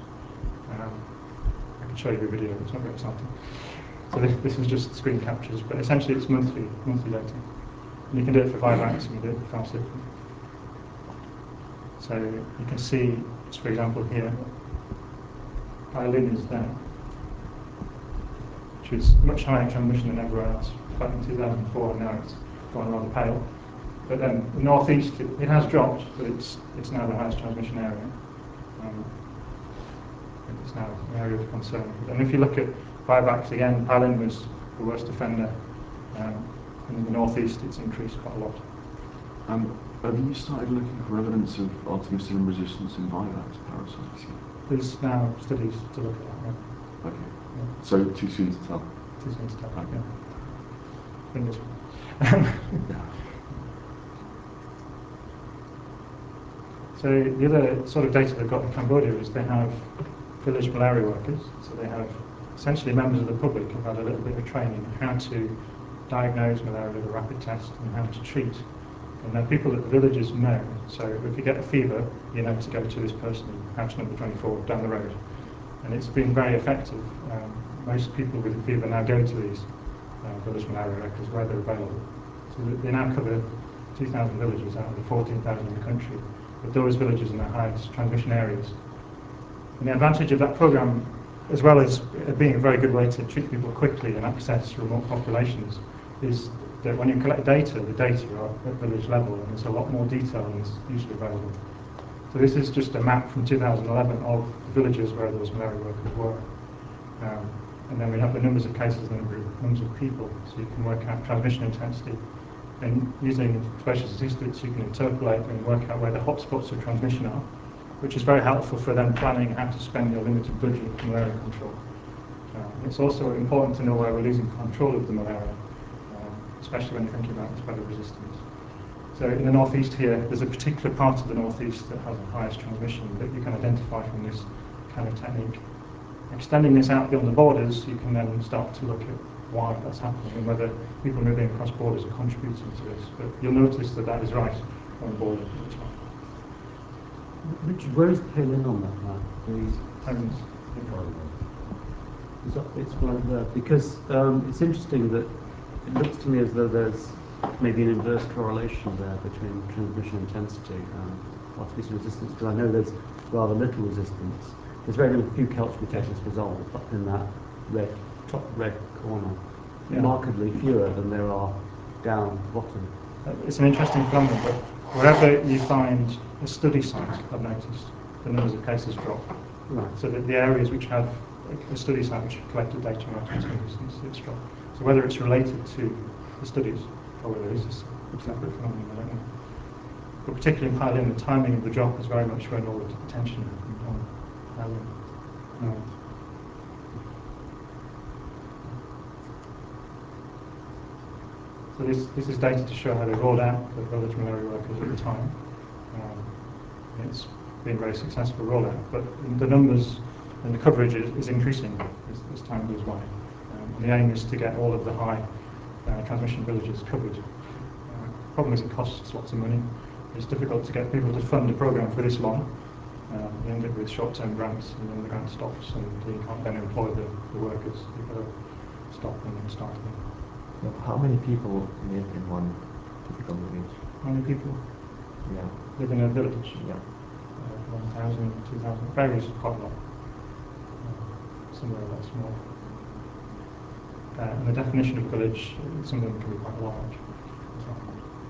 I can show you a video, it's not very exciting. So this is just screen captures, but essentially it's monthly data. And you can do it for Vivax, and you can do it for Falciparum. So you can see, for example here, Pailin is there, which is much higher transmission than everywhere else. Back in 2004, and now it's gone rather pale. But then the northeast, it has dropped, but it's now the highest transmission area. It's now an area of concern. And if you look at Vivax again, Pailin was the worst offender. And in the northeast, it's increased quite a lot. Have you started looking for evidence of artemisinin resistance in vivax parasites yet? There's now studies to look at that. Yeah. Okay. Yeah. So too soon to tell. Too soon to tell. Okay. Yeah. Fingers. So the other sort of data they've got in Cambodia is they have village malaria workers. So they have essentially members of the public who've had a little bit of training on how to diagnose malaria with a rapid test and how to treat. And they're people that the villagers know. So if you get a fever, you know to go to this person in house number 24 down the road. And it's been very effective. Most people with a fever now go to these village malaria records where they're available. So they now cover 2,000 villages out of the 14,000 in the country, with those villages in the highest transmission areas. And the advantage of that program, as well as being a very good way to treat people quickly and access remote populations, is that when you collect data, the data are at village level, and there's a lot more detail than is usually available. So this is just a map from 2011 of the villages where those malaria workers were. And then we have the numbers of cases and the numbers of people, so you can work out transmission intensity. And using spatial statistics, you can interpolate and work out where the hotspots of transmission are, which is very helpful for them planning how to spend your limited budget for malaria control. It's also important to know where we're losing control of the malaria, especially when you're thinking about spread of resistance. So in the northeast here, there's a particular part of the northeast that has the highest transmission that you can identify from this kind of technique. Extending this out beyond the borders, you can then start to look at why that's happening and whether people moving across borders are contributing to this. But you'll notice that that is right on the border at the top. Richard, where is Pelin on that map? Homes. It's right there. Because it's interesting that it looks to me as though there's maybe an inverse correlation there between transmission intensity and artificial resistance, because I know there's rather little resistance. There's very few Kelch mutations resolved up in that top red corner. Yeah. Markedly fewer than there are down bottom. It's an interesting phenomenon, but wherever you find a study site, I've noticed, the numbers of cases drop. Right. So that the areas which have a study site which have collected data on artificial resistance, it's dropped. So whether it's related to the studies or whether it's a separate phenomenon, I don't know. But particularly in Hailing, the timing of the drop is very much when all the attention happened on Hailing. So this is data to show how they rolled out the village malaria workers at the time. It's been a very successful rollout, but the numbers and the coverage is increasing as time goes by. And the aim is to get all of the high transmission villages covered. The problem is it costs lots of money. It's difficult to get people to fund a program for this long. You end up with short-term grants, and then the grant stops, and you can't then employ the workers. You've got to stop and then start again. So how many people live in one typical village? How many people Yeah. live in a village? Yeah. 1,000, 2,000, varies quite a lot. Some are a lot smaller. And the definition of village, some of them can be quite large as well.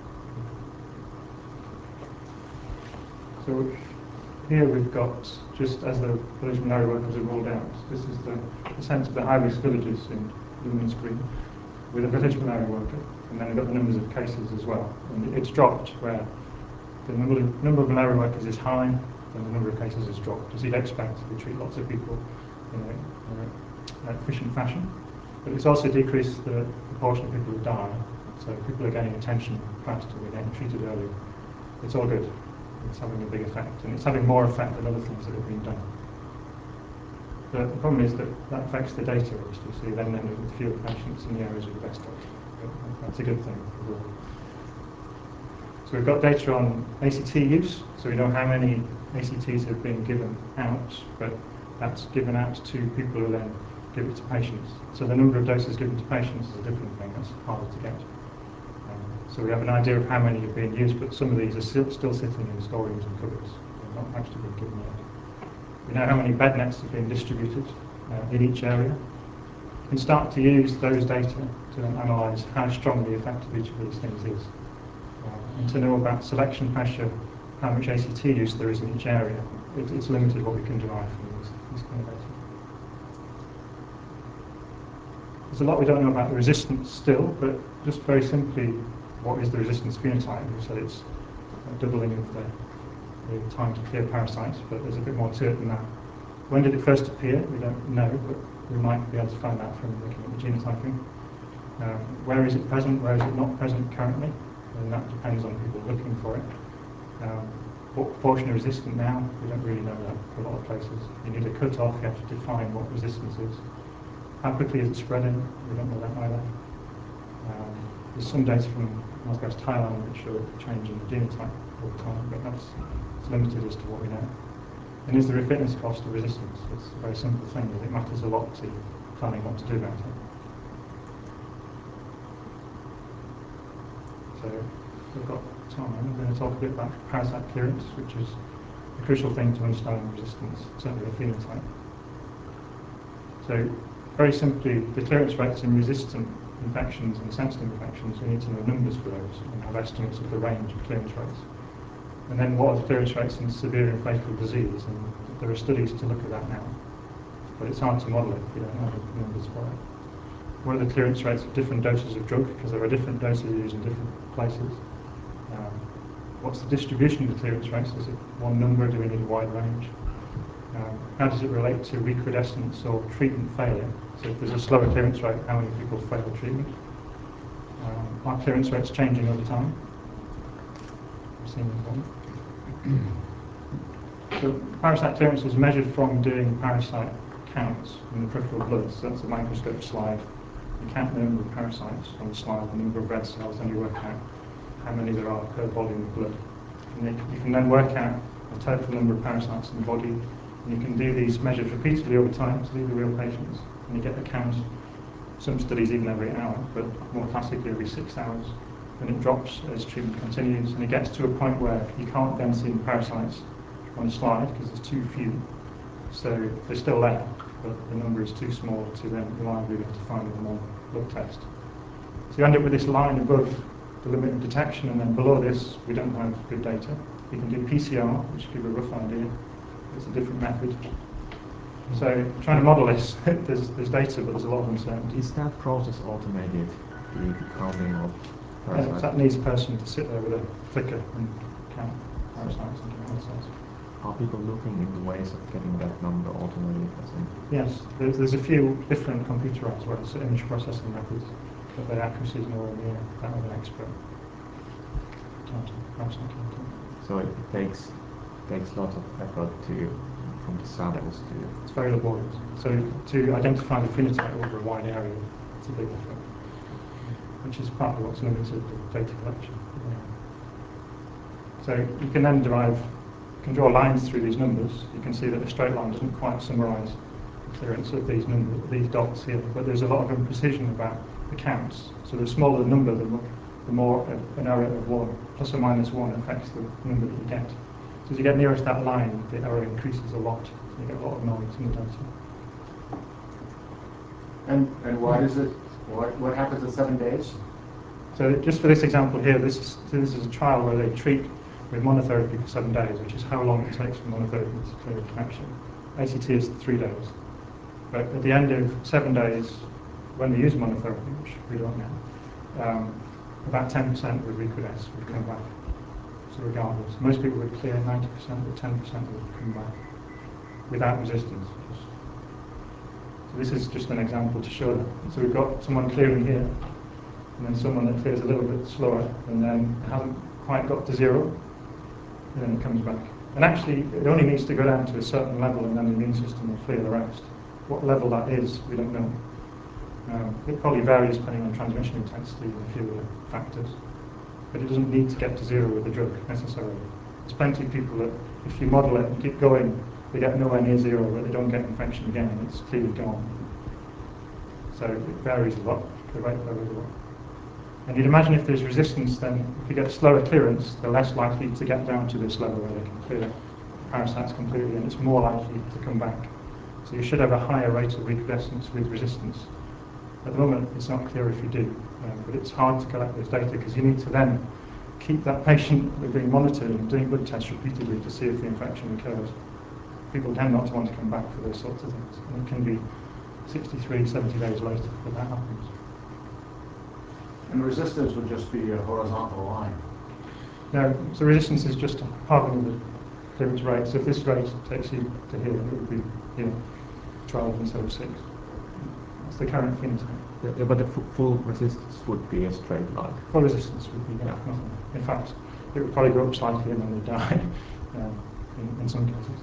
So here we've got, just as the village malaria workers are rolled out, this is the sense of the high-risk villages in luminous green, with a village malaria worker, and then we've got the numbers of cases as well. And it's dropped where the number of malaria workers is high and the number of cases has dropped. As you'd expect, we treat lots of people in an efficient fashion. But it's also decreased the proportion of people who die, so people are getting attention faster, they're getting treated earlier. It's all good. It's having a big effect, and it's having more effect than other things that have been done. But the problem is that affects the data, obviously, so you then end up with fewer patients in the areas with the best data. That's a good thing overall. So we've got data on ACT use, so we know how many ACTs have been given out, but that's given out to people who then give it to patients. So the number of doses given to patients is a different thing, that's harder to get. So we have an idea of how many are being used, but some of these are still sitting in storerooms and cupboards. They're not actually being given yet. We know how many bed nets have been distributed in each area. We can start to use those data to then analyse how strongly effective each of these things is. And to know about selection pressure, how much ACT use there is in each area, it's limited what we can derive from this kind of data. There's a lot we don't know about the resistance still, but just very simply, what is the resistance phenotype? We said it's a doubling of the time to clear parasites, but there's a bit more to it than that. When did it first appear? We don't know, but we might be able to find out from looking at the genotyping. Where is it present, where is it not present currently? And that depends on people looking for it. What proportion are resistant now? We don't really know that for a lot of places. You need a cut-off, you have to define what resistance is. How quickly is it spreading? We don't know that either. There's some data from northwest Thailand which show a change in the genotype over time, but that's limited as to what we know. And is there a fitness cost of resistance? It's a very simple thing, but it matters a lot to planning what to do about it. So we've got time. I'm going to talk a bit about parasite clearance, which is a crucial thing to understanding resistance, certainly the phenotype. So very simply, the clearance rates in resistant infections and sensitive infections, we need to know numbers for those and have estimates of the range of clearance rates. And then what are the clearance rates in severe inflatable disease? And there are studies to look at that now, but it's hard to model it if you don't have the numbers for it. What are the clearance rates of different doses of drug? Because there are different doses used in different places. What's the distribution of the clearance rates? Is it one number? Do we need a wide range? How does it relate to recrudescence or treatment failure? So if there's a slower clearance rate, how many people fail treatment? Are clearance rates changing over time? I've seen one. So parasite clearance is measured from doing parasite counts in the peripheral blood. So that's a microscope slide. You count the number of parasites on the slide, the number of red cells, and you work out how many there are per volume of blood. And you can then work out the total number of parasites in the body. And you can do these measures repeatedly over time, so these are real patients. And you get a count, some studies even every hour, but more classically every 6 hours. And it drops as treatment continues, and it gets to a point where you can't then see the parasites on the slide because there's too few. So they're still there, but the number is too small to then reliably be able to find them on blood test. So you end up with this line above the limit of detection, and then below this we don't have good data. You can do PCR, which gives a rough idea. It's a different method. So trying to model this, there's data, but there's a lot of uncertainty. Is that process automated, the counting of parasites? Yeah, that needs a person to sit there with a clicker and count parasites and count cells. Are people looking into ways of getting that number automated? Yes, there's a few different computerized ways, so image processing methods, but their accuracy is nowhere near that of an expert. So it takes lots of effort from the samples to... It's very laborious. So to identify the phenotype over a wide area, it's a big effort, which is partly what's limited the data collection. So you can then can draw lines through these numbers. You can see that a straight line doesn't quite summarise the clearance of these dots here, but there's a lot of imprecision about the counts. So the smaller the number, the more an error of 1, plus or minus 1, affects the number that you get. So as you get nearest that line, the error increases a lot. So you get a lot of noise in the data. And why does it? What happens at 7 days? So just for this example here, this is a trial where they treat with monotherapy for 7 days, which is how long it takes for monotherapy to clear infection. ACT is 3 days. But at the end of 7 days, when they use monotherapy, which we don't know, about 10% would recrudesce, would come back. So regardless, most people would clear 90%, but 10% would come back without resistance. So this is just an example to show that. So we've got someone clearing here, and then someone that clears a little bit slower, and then hasn't quite got to 0, and then it comes back. And actually, it only needs to go down to a certain level, and then the immune system will clear the rest. What level that is, we don't know. It probably varies depending on transmission intensity and a few other factors. But it doesn't need to get to 0 with the drug, necessarily. There's plenty of people that, if you model it and keep going, they get nowhere near 0, but they don't get infection again, and it's clearly gone. So it varies a lot, the rate varies a lot. And you'd imagine if there's resistance, then if you get slower clearance, they're less likely to get down to this level where they can clear parasites completely, and it's more likely to come back. So you should have a higher rate of recrudescence with resistance. At the moment, it's not clear if you do, but it's hard to collect this data because you need to then keep that patient being monitored and doing blood tests repeatedly to see if the infection occurs. People tend not to want to come back for those sorts of things, and it can be 63, 70 days later that that happens. And resistance would just be a horizontal line. No, so resistance is just halving the clearance rate. So if this rate takes you to here, it would be 12 instead of 6. That's the current phenotype. Yeah, but the full resistance would be a straight line. Full resistance would be nothing. In fact, it would probably go up slightly and then they die in some cases.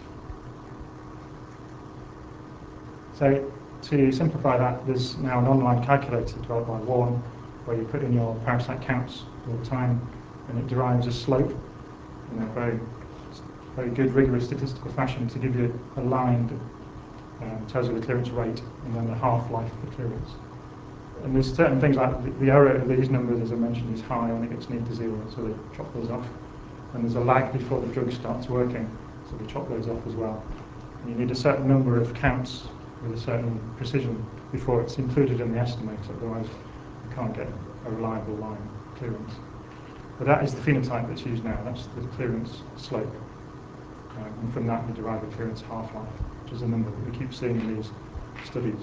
So to simplify that, there's now an online calculator developed by Warren where you put in your parasite counts all the time and it derives a slope in a very good rigorous statistical fashion to give you a line that tells you the clearance rate and then the half-life of the clearance. And there's certain things like the error of these numbers, as I mentioned, is high when it gets near to 0, so they chop those off. And there's a lag before the drug starts working, so they chop those off as well. And you need a certain number of counts with a certain precision before it's included in the estimate, otherwise you can't get a reliable line clearance. But that is the phenotype that's used now, that's the clearance slope. And from that we derive a clearance half-life, which is a number that we keep seeing in these studies.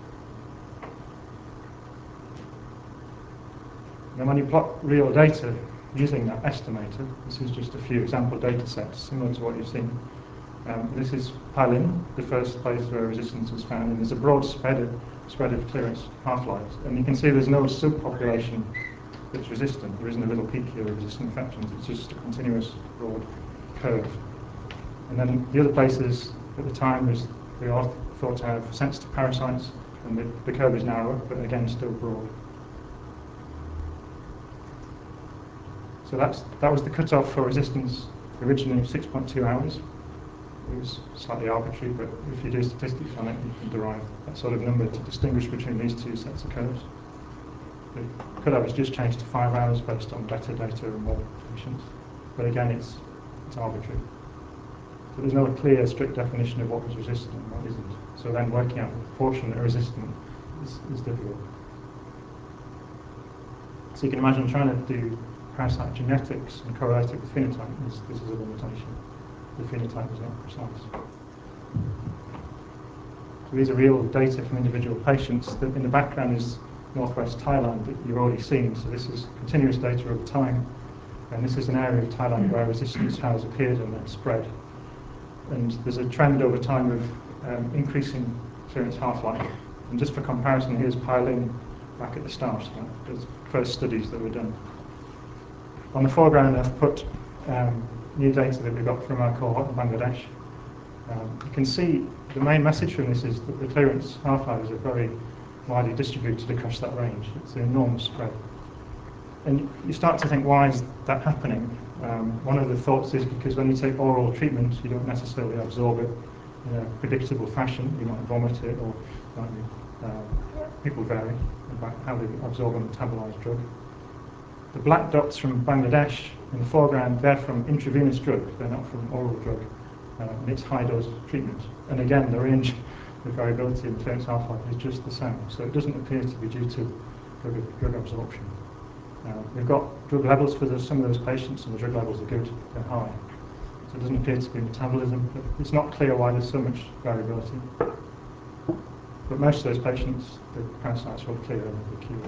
Then when you plot real data using that estimator, this is just a few example data sets similar to what you've seen. This is Pailin, the first place where resistance was found, and there's a broad spread of clearance half-lives. And you can see there's no subpopulation that's resistant. There isn't a little peak here of resistant infections. It's just a continuous broad curve. And then the other places at the time they are thought to have sensitive parasites, and the curve is narrower, but again still broad. So that was the cutoff for resistance originally, 6.2 hours. It was slightly arbitrary, but if you do statistics on it, you can derive that sort of number to distinguish between these two sets of curves. The cutoff has just changed to 5 hours based on better data and more patients. But again, it's arbitrary. So there's no clear, strict definition of what was resistant and what isn't. So then working out the proportion that are resistant is difficult. So you can imagine trying to do parasite genetics and correlate it with phenotype. This is a limitation. The phenotype is not precise. So these are real data from individual patients. In the background is northwest Thailand that you've already seen. So this is continuous data over time. And this is an area of Thailand where resistance has appeared and then spread. And there's a trend over time of increasing clearance half-life. And just for comparison, here's Pailin back at the start. Those first studies that were done. On the foreground, I've put new data that we got from our cohort in Bangladesh. You can see the main message from this is that the clearance half-lives are very widely distributed across that range. It's an enormous spread. And you start to think, why is that happening? One of the thoughts is because when you take oral treatment, you don't necessarily absorb it in a predictable fashion. You might vomit it, or people vary about how they absorb and metabolize drug. The black dots from Bangladesh in the foreground, they're from intravenous drug, they're not from oral drug. And it's high dose treatment. And again, the range of variability in the clearance half-life is just the same. So it doesn't appear to be due to drug absorption. We've got drug levels for some of those patients, and the drug levels are good, they're high. So it doesn't appear to be metabolism, but it's not clear why there's so much variability. But most of those patients, the parasites are all clear and they're cured.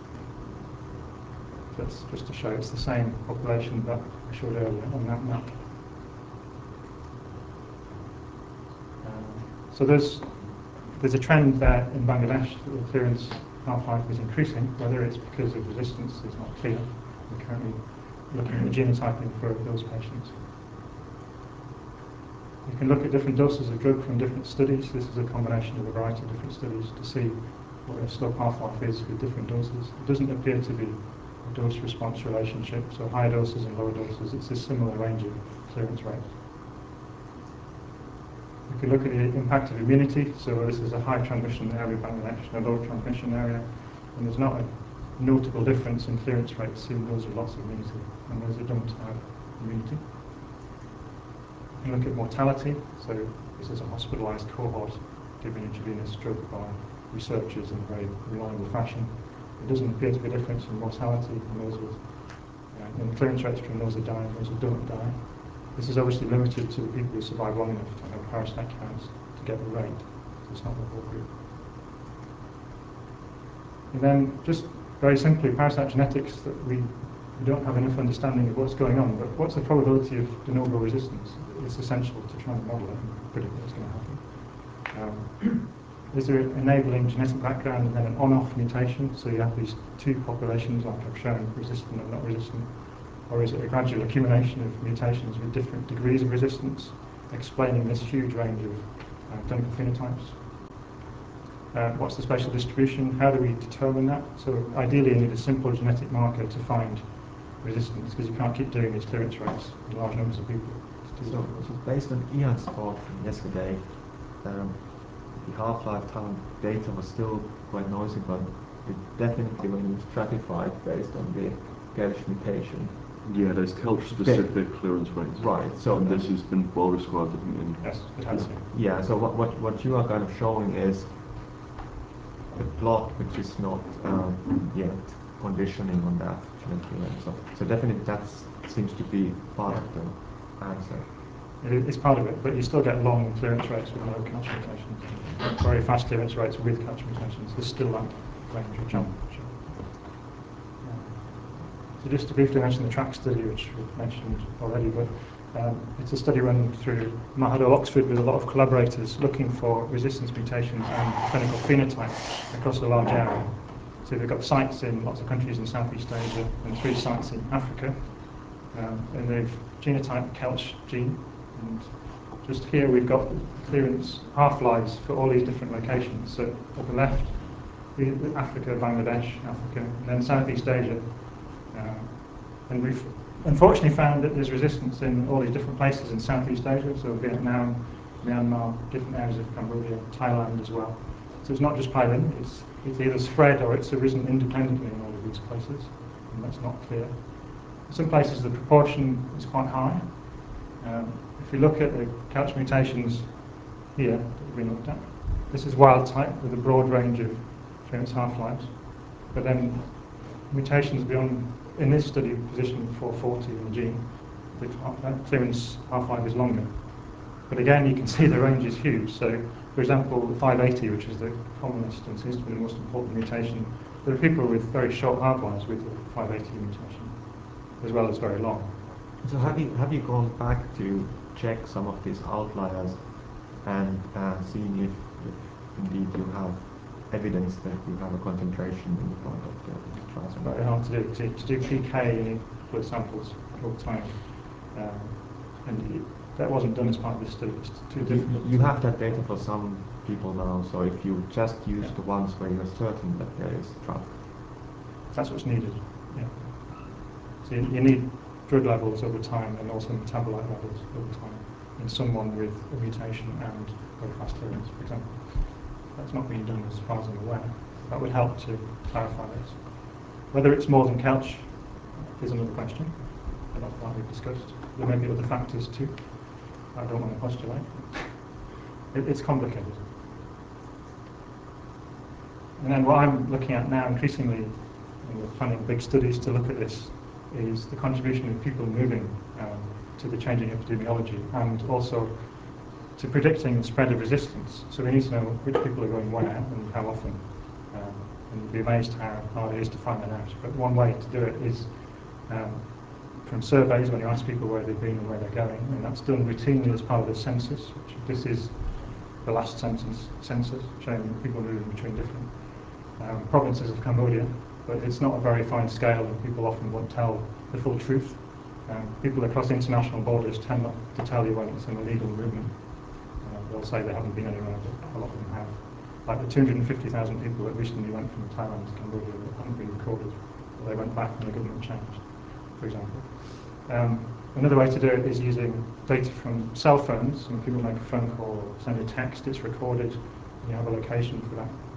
That's just to show it's the same population that I showed earlier on that map. So there's a trend there in Bangladesh that the clearance half-life is increasing. Whether it's because of resistance is not clear. We're currently looking at the genotyping for those patients. You can look at different doses of drug from different studies. This is a combination of a variety of different studies to see what the slope half-life is with different doses. It doesn't appear to be a dose-response relationship, so higher doses and lower doses, it's a similar range of clearance rates. You can look at the impact of immunity. So this is a high transmission area of Bangladesh, a low transmission area, and there's not a notable difference in clearance rates in those with lots of immunity and those that don't have immunity. You can look at mortality. So this is a hospitalized cohort given intravenous drug by researchers in a very reliable fashion. It doesn't appear to be a difference in mortality in those with in the clearance rates between those that die and those who don't die. This is obviously limited to the people who survive long enough to have parasite counts to get the rate, so it's not the whole group. And then, just very simply, parasite genetics that we we don't have enough understanding of what's going on, but what's the probability of de novo resistance? It's essential to try and model it and predict what's going to happen. Is there an enabling genetic background and then an on-off mutation? So you have these two populations, like I've shown, resistant and not resistant. Or is it a gradual accumulation of mutations with different degrees of resistance, explaining this huge range of clinical phenotypes? What's the spatial distribution? How do we determine that? So ideally you need a simple genetic marker to find resistance, because you can't keep doing these clearance rates in large numbers of people. So based on Ian's talk from yesterday, the half-life time data was still quite noisy, but it definitely when you stratify it based on the Kelch mutation. Yeah, there's Kelch-specific clearance rates. Right. So and this has been well described, I think, in... Yes, it has. Yeah, so what you are kind of showing is a plot which is not yet conditioning on that genetic event. So definitely that seems to be part of the answer. It's part of it, but you still get long clearance rates with no Kelch mutations. Very fast clearance rates with Kelch mutations. There's still that range of jump. So just to briefly mention the TRACK study, which we've mentioned already, but it's a study run through Mahadol Oxford with a lot of collaborators looking for resistance mutations and clinical phenotype across a large area. So they've got sites in lots of countries in Southeast Asia and 3 sites in Africa. And they've genotyped Kelch gene. And just here we've got clearance half-lives for all these different locations. So at the left, Africa, Bangladesh, Africa, and then Southeast Asia. And we've unfortunately found that there's resistance in all these different places in Southeast Asia, so Vietnam, Myanmar, different areas of Cambodia, Thailand as well. So it's not just Thailand, it's either spread or it's arisen independently in all of these places, and that's not clear. In some places the proportion is quite high. If we look at the Kelch mutations here that have been looked at, this is wild type with a broad range of clearance half-lives, but then mutations beyond, in this study, position 440 in the gene, the clearance half-life is longer. But again, you can see the range is huge. So, for example, the 580, which is the commonest and seems to be the most important mutation, there are people with very short half-lives with the 580 mutation, as well as very long. So have you gone back to check some of these outliers and seeing if indeed you have evidence that you have a concentration in the part of the trials? It's very hard to do. To do PK, you need blood samples all the time. And that wasn't done as part of this study. It's too difficult. You have that data for some people now, so if you just use the ones where you're certain that there is a trap. That's what's needed. Yeah. So you need drug levels over time and also metabolite levels over time in someone with a mutation and very fast clearance, for example. That's not being done as far as I'm aware. That would help to clarify this. Whether it's more than Kelch is another question. Like we've discussed. There may be other factors too. I don't want to postulate. It's complicated. And then what I'm looking at now increasingly, and we're planning big studies to look at this, is the contribution of people moving to the changing epidemiology and also to predicting the spread of resistance. So we need to know which people are going where and how often. And you'd be amazed how hard it is to find that out. But one way to do it is from surveys, when you ask people where they've been and where they're going, and that's done routinely as part of the census. This is the last census showing people moving between different provinces of Cambodia, but it's not a very fine scale and people often won't tell the full truth. People across international borders tend not to tell you when it's an illegal movement. They'll say they haven't been anywhere, but a lot of them have. Like the 250,000 people that recently went from Thailand to Cambodia that haven't been recorded, but they went back when the government changed, for example. Another way to do it is using data from cell phones. When people make a phone call or send a text, it's recorded, and you have a location for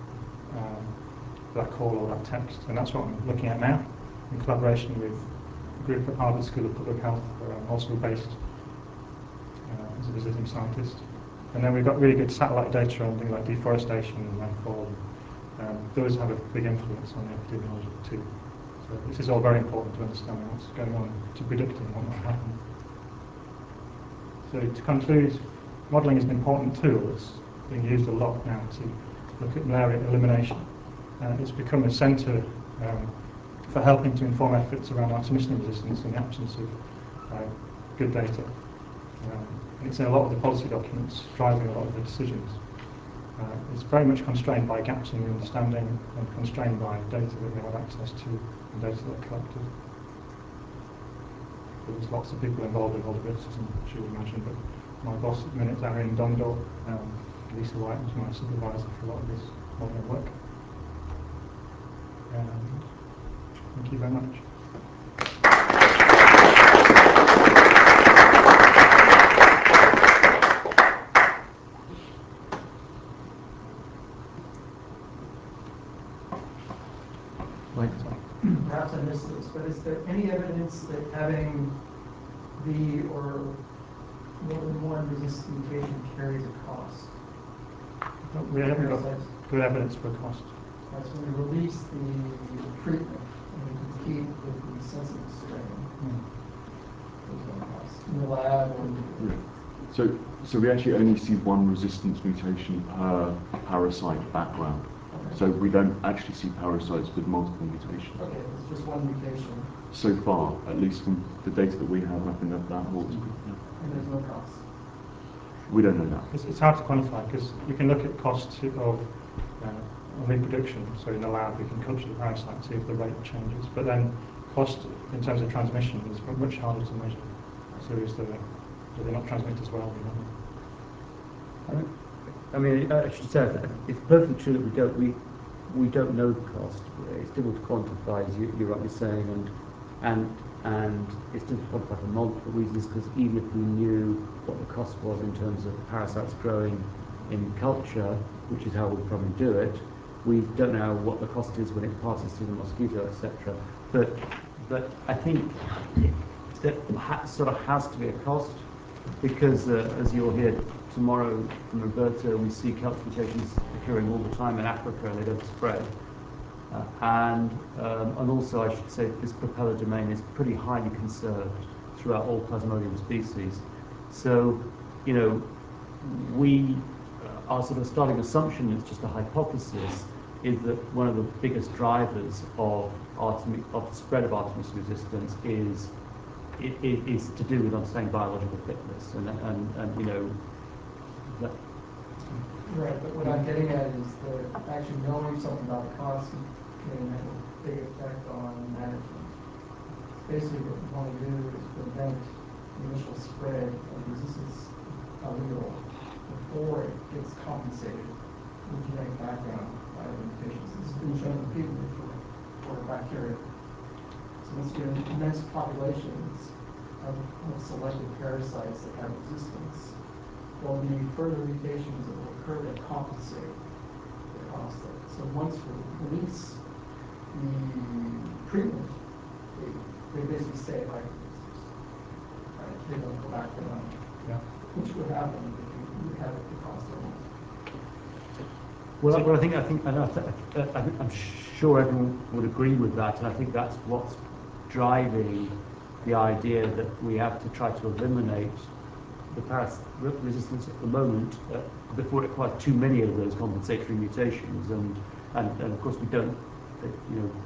that call or that text. And that's what I'm looking at now, in collaboration with a group at Harvard School of Public Health, where I'm also based as a visiting scientist. And then we've got really good satellite data on things like deforestation and landfall. Those have a big influence on the epidemiology too. So this is all very important to understanding what's going on, to predicting what might happen. So to conclude, modelling is an important tool. It's being used a lot now to look at malaria elimination. It's become a centre for helping to inform efforts around artemisinin resistance in the absence of good data. And it's in a lot of the policy documents driving a lot of the decisions. It's very much constrained by gaps in the understanding and constrained by data that we have access to and data that are collected. There's lots of people involved in all of this, as I'm sure you imagine, but my boss at the minute, Arian Dondor, Lisa White was my supervisor for a lot of this modelling work. Thank you very much. Perhaps I missed this, but is there any evidence that having the or more than one resistant mutation carries a cost? We haven't got good evidence for a cost. That's when we release the treatment and we compete with the sensitive strain. There's no cost. In the lab or So we actually only see one resistance mutation per parasite background. So we don't actually see parasites with multiple mutations. Okay, it's just one mutation. So far, at least from the data that we have, nothing of that holds. And there's no cost. We don't know that. It's hard to quantify because we can look at costs of reproduction. So in the lab, we can culture the parasite and see if the rate changes. But then cost in terms of transmission is much harder to measure. So do they not transmit as well? We don't know. I mean, I should say that it's perfectly true that we don't know the cost. It's difficult to quantify, as you're rightly saying, and it's difficult to quantify for multiple reasons. Because even if we knew what the cost was in terms of parasites growing in culture, which is how we probably do it, we don't know what the cost is when it passes through the mosquito, etc. But I think that sort of has to be a cost because, as you'll hear tomorrow from Roberto, we see culture mutations occurring all the time in Africa and they don't spread. And also I should say that this propeller domain is pretty highly conserved throughout all Plasmodium species. So, you know, our sort of starting assumption, is just a hypothesis, is that one of the biggest drivers of the spread of Artemisinin resistance is to do with understanding biological fitness, and you know that. Right, but what I'm getting at is that actually knowing something about the cost can have a big effect on management. Basically, what we want to do is prevent the initial spread of resistance allele before it gets compensated with genetic background by other mutations. This has been shown repeatedly for bacteria. So once you have immense populations of selected parasites that have resistance, there'll be further mutations that will occur that compensate the cost of it. So once we release the treatment, they basically stay at high resistance. Right? They don't go back down. Yeah. Which would happen if you have it the cost of it. Well, I'm sure everyone would agree with that, and I think that's what's driving the idea that we have to try to eliminate the parasite resistance at the moment before it acquires too many of those compensatory mutations, and of course we don't, you know,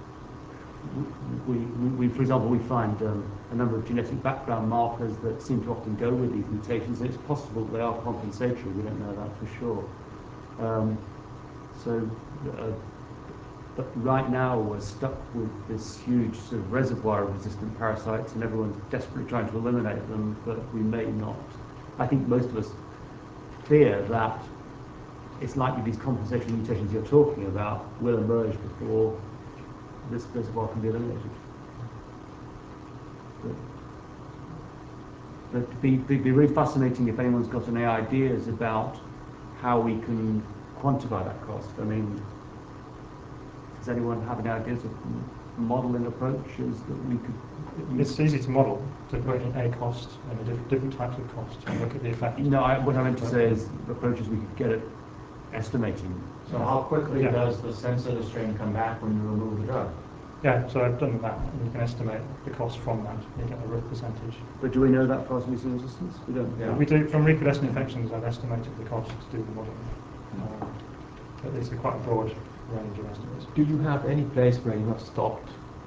we for example, we find a number of genetic background markers that seem to often go with these mutations, and it's possible that they are compensatory. We don't know that for sure. But right now we're stuck with this huge sort of reservoir of resistant parasites, and everyone's desperately trying to eliminate them, but we may not. I think most of us fear that it's likely these compensatory mutations you're talking about will emerge before this reservoir can be eliminated. But it'd be really fascinating if anyone's got any ideas about how we can quantify that cost. I mean, does anyone have any ideas of modelling approaches that we could use? It's easy to model, to put in a cost and different types of costs and look at the effect. No, what I meant to say is approaches we could get at estimating. So how quickly does the sensitive strain come back when you remove the drug? Yeah, so I've done that, and you can estimate the cost from that. You get a rough percentage. But do we know that for Artemisinin resistance? We don't. Yeah. We do, from recrudescent infections, I've estimated the cost to do the modelling. But it's quite a broad range of estimates. Do you have any place where you have stopped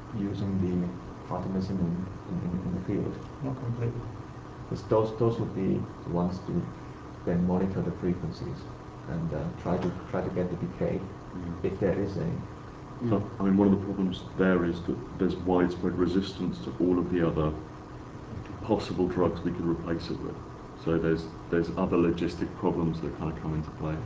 using the artemisinin in the field? Not completely. Because those would be the ones to then monitor the frequencies and try to get the decay if there is any. So, I mean, one of the problems there is that there's widespread resistance to all of the other possible drugs we could replace it with. So there's other logistic problems that kind of come into play.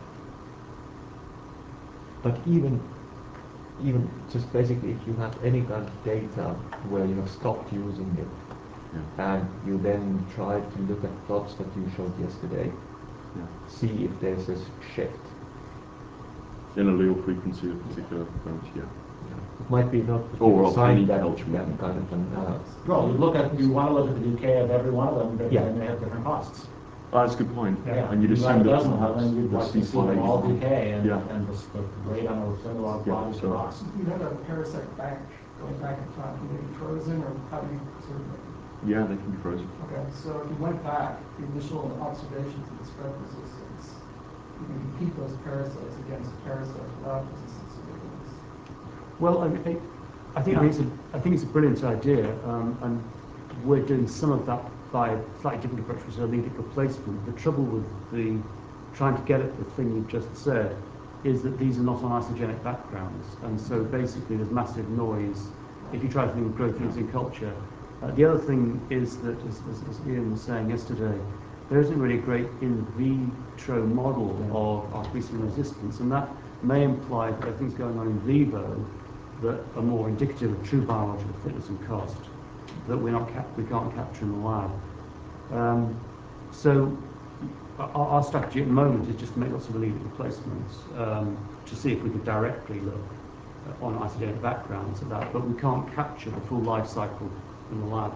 But even just basically, if you have any kind of data where you have stopped using it, and you then try to look at plots that you showed yesterday, see if there's a shift in allele frequency of particular branch, It might be not or of sign any that culture. kind of an Well, you want to look at the decay of every one of them, but then they have different costs. That's a good point. Yeah. And you'd You got assume a that dozen of them, you'd the like to see them all C580 decay and, Yeah. and the rate on a single log plot is the so- cost. You have a parasite bank going back in time, can they be frozen, or how do you sort of? Yeah, they can be frozen. Okay, so if you went back, the initial observations of the spread resistance, you can compete those parasites against parasites without resistance to ligands. Well, I think it's a brilliant idea, and we're doing some of that by a slightly different approach, which is allelic replacement. The trouble with trying to get at the thing you've just said is that these are not on isogenic backgrounds, and so basically there's massive noise if you try to think of growth using culture. The other thing is that, as Ian was saying yesterday, there isn't really a great in vitro model of artemisinin resistance, and that may imply that there are things going on in vivo that are more indicative of true biological fitness and cost that we can't capture in the lab. So our strategy at the moment is just to make lots of allelic replacements to see if we could directly look on isogenic backgrounds at that, but we can't capture the full life cycle in the lab.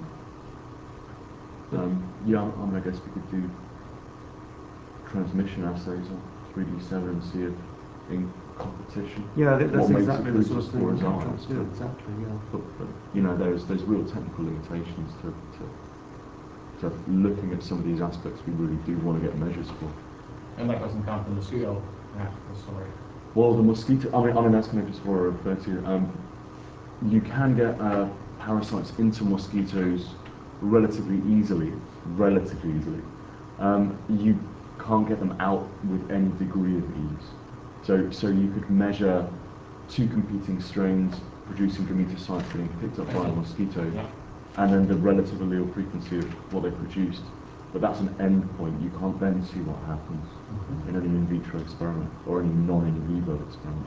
I guess we could do transmission assays on 3D7 and see if in competition. Yeah, that's what makes exactly it the sort of fruitful thing as we're trying to do. ours. Exactly, yeah. But you know, there's real technical limitations to looking at some of these aspects we really do want to get measures for. And that doesn't count the mosquito half of the story. Well, the mosquito, I mean that's kind of just what I refer to. You can get parasites into mosquitoes relatively easily. You can't get them out with any degree of ease. So you could measure two competing strains producing gametocytes being picked up by a mosquito, and then the relative allele frequency of what they produced. But that's an end point. You can't then see what happens in any in vitro experiment or any non-in vivo experiment.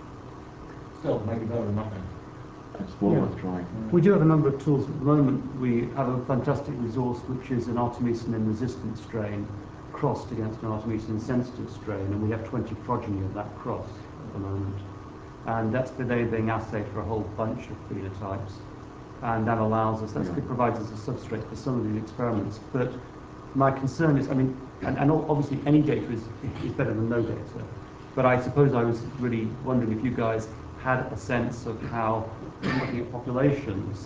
Still, maybe better than nothing. It's well worth trying. We do have a number of tools at the moment. We have a fantastic resource which is an artemisinin resistant strain crossed against an artemisinin sensitive strain, and we have 20 progeny of that cross at the moment. And that's today being assayed for a whole bunch of phenotypes, and that allows us, that provides us a substrate for some of these experiments. But my concern is, I mean, and obviously any data is better than no data, but I suppose I was really wondering if you guys had a sense of how, looking at populations,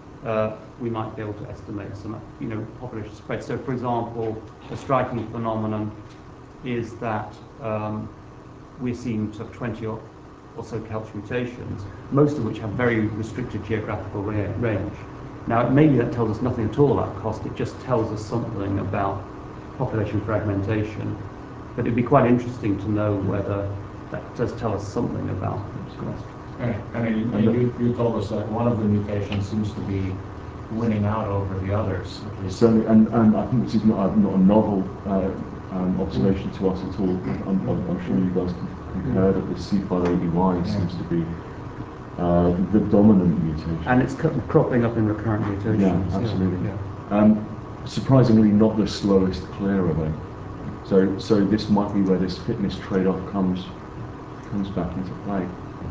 we might be able to estimate some, population spread. So, for example, a striking phenomenon is that we're seeing sort of 20 or so culture mutations, most of which have very restricted geographical range. Now, maybe that tells us nothing at all about cost. It just tells us something about population fragmentation. But it'd be quite interesting to know whether that does tell us something about cost. Right. I mean, you told us that one of the mutations seems to be winning out over the others. Certainly, and I think this is not a novel observation to us at all. I'm sure you guys can concur that the C580Y seems to be the dominant mutation. And it's cropping up in recurrent mutations. Yeah, absolutely. Surprisingly, not the slowest clear of it. So this might be where this fitness trade-off comes back into play.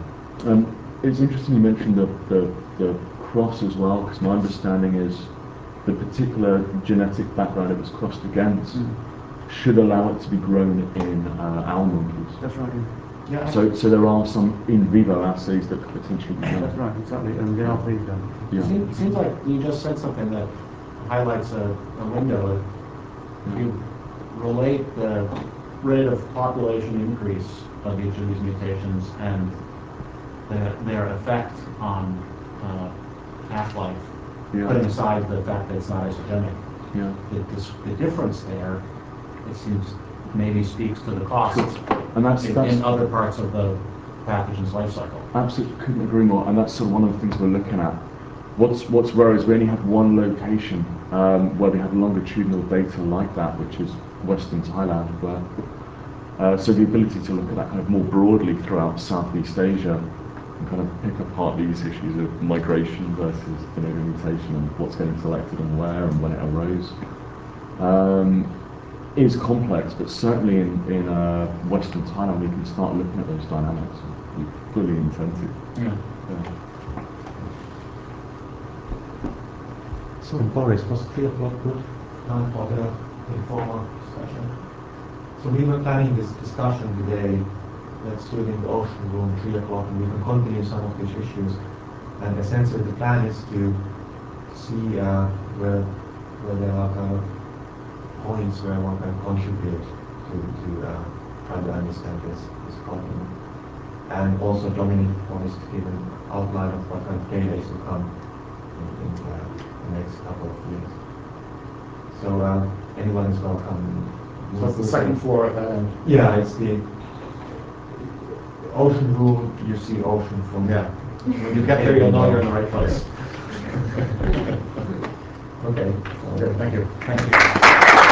It's interesting you mentioned the cross as well, because my understanding is the particular genetic background it was crossed against should allow it to be grown in owl monkeys. That's right. Yeah. So there are some in vivo assays that could potentially be done. That's right, exactly. And the alpha It seems like you just said something that highlights a window. You relate the rate of population increase of each of these mutations and their effect on half-life, Yeah. putting aside the fact that it's not isogenic. Yeah. The difference there, it seems, maybe speaks to the cost And that's in other parts of the pathogen's life cycle. Absolutely, couldn't agree more. And that's sort of one of the things we're looking at. What's rare is we only have one location where we have longitudinal data like that, which is Western Thailand, where so the ability to look at that kind of more broadly throughout Southeast Asia and kind of pick apart these issues of migration versus de novo mutation and what's getting selected and where and when it arose is complex, but certainly in Western Thailand we can start looking at those dynamics. We fully intend to. Yeah. So, Boris, was 3 o'clock good time for the informal discussion? So we were planning this discussion today, let's do it in the ocean room, 3 o'clock, and we can continue some of these issues. And essentially the plan is to see where there are kind of points where one can contribute to try to understand this problem. And also Dominic promised to give an outline of what kind of data is to come in the next couple of years. So anyone is welcome. So it's the second floor at that end. Yeah, it's the ocean room. You see ocean from When you get there, you'll know you're in the right place. Okay. Okay, thank you. Thank you.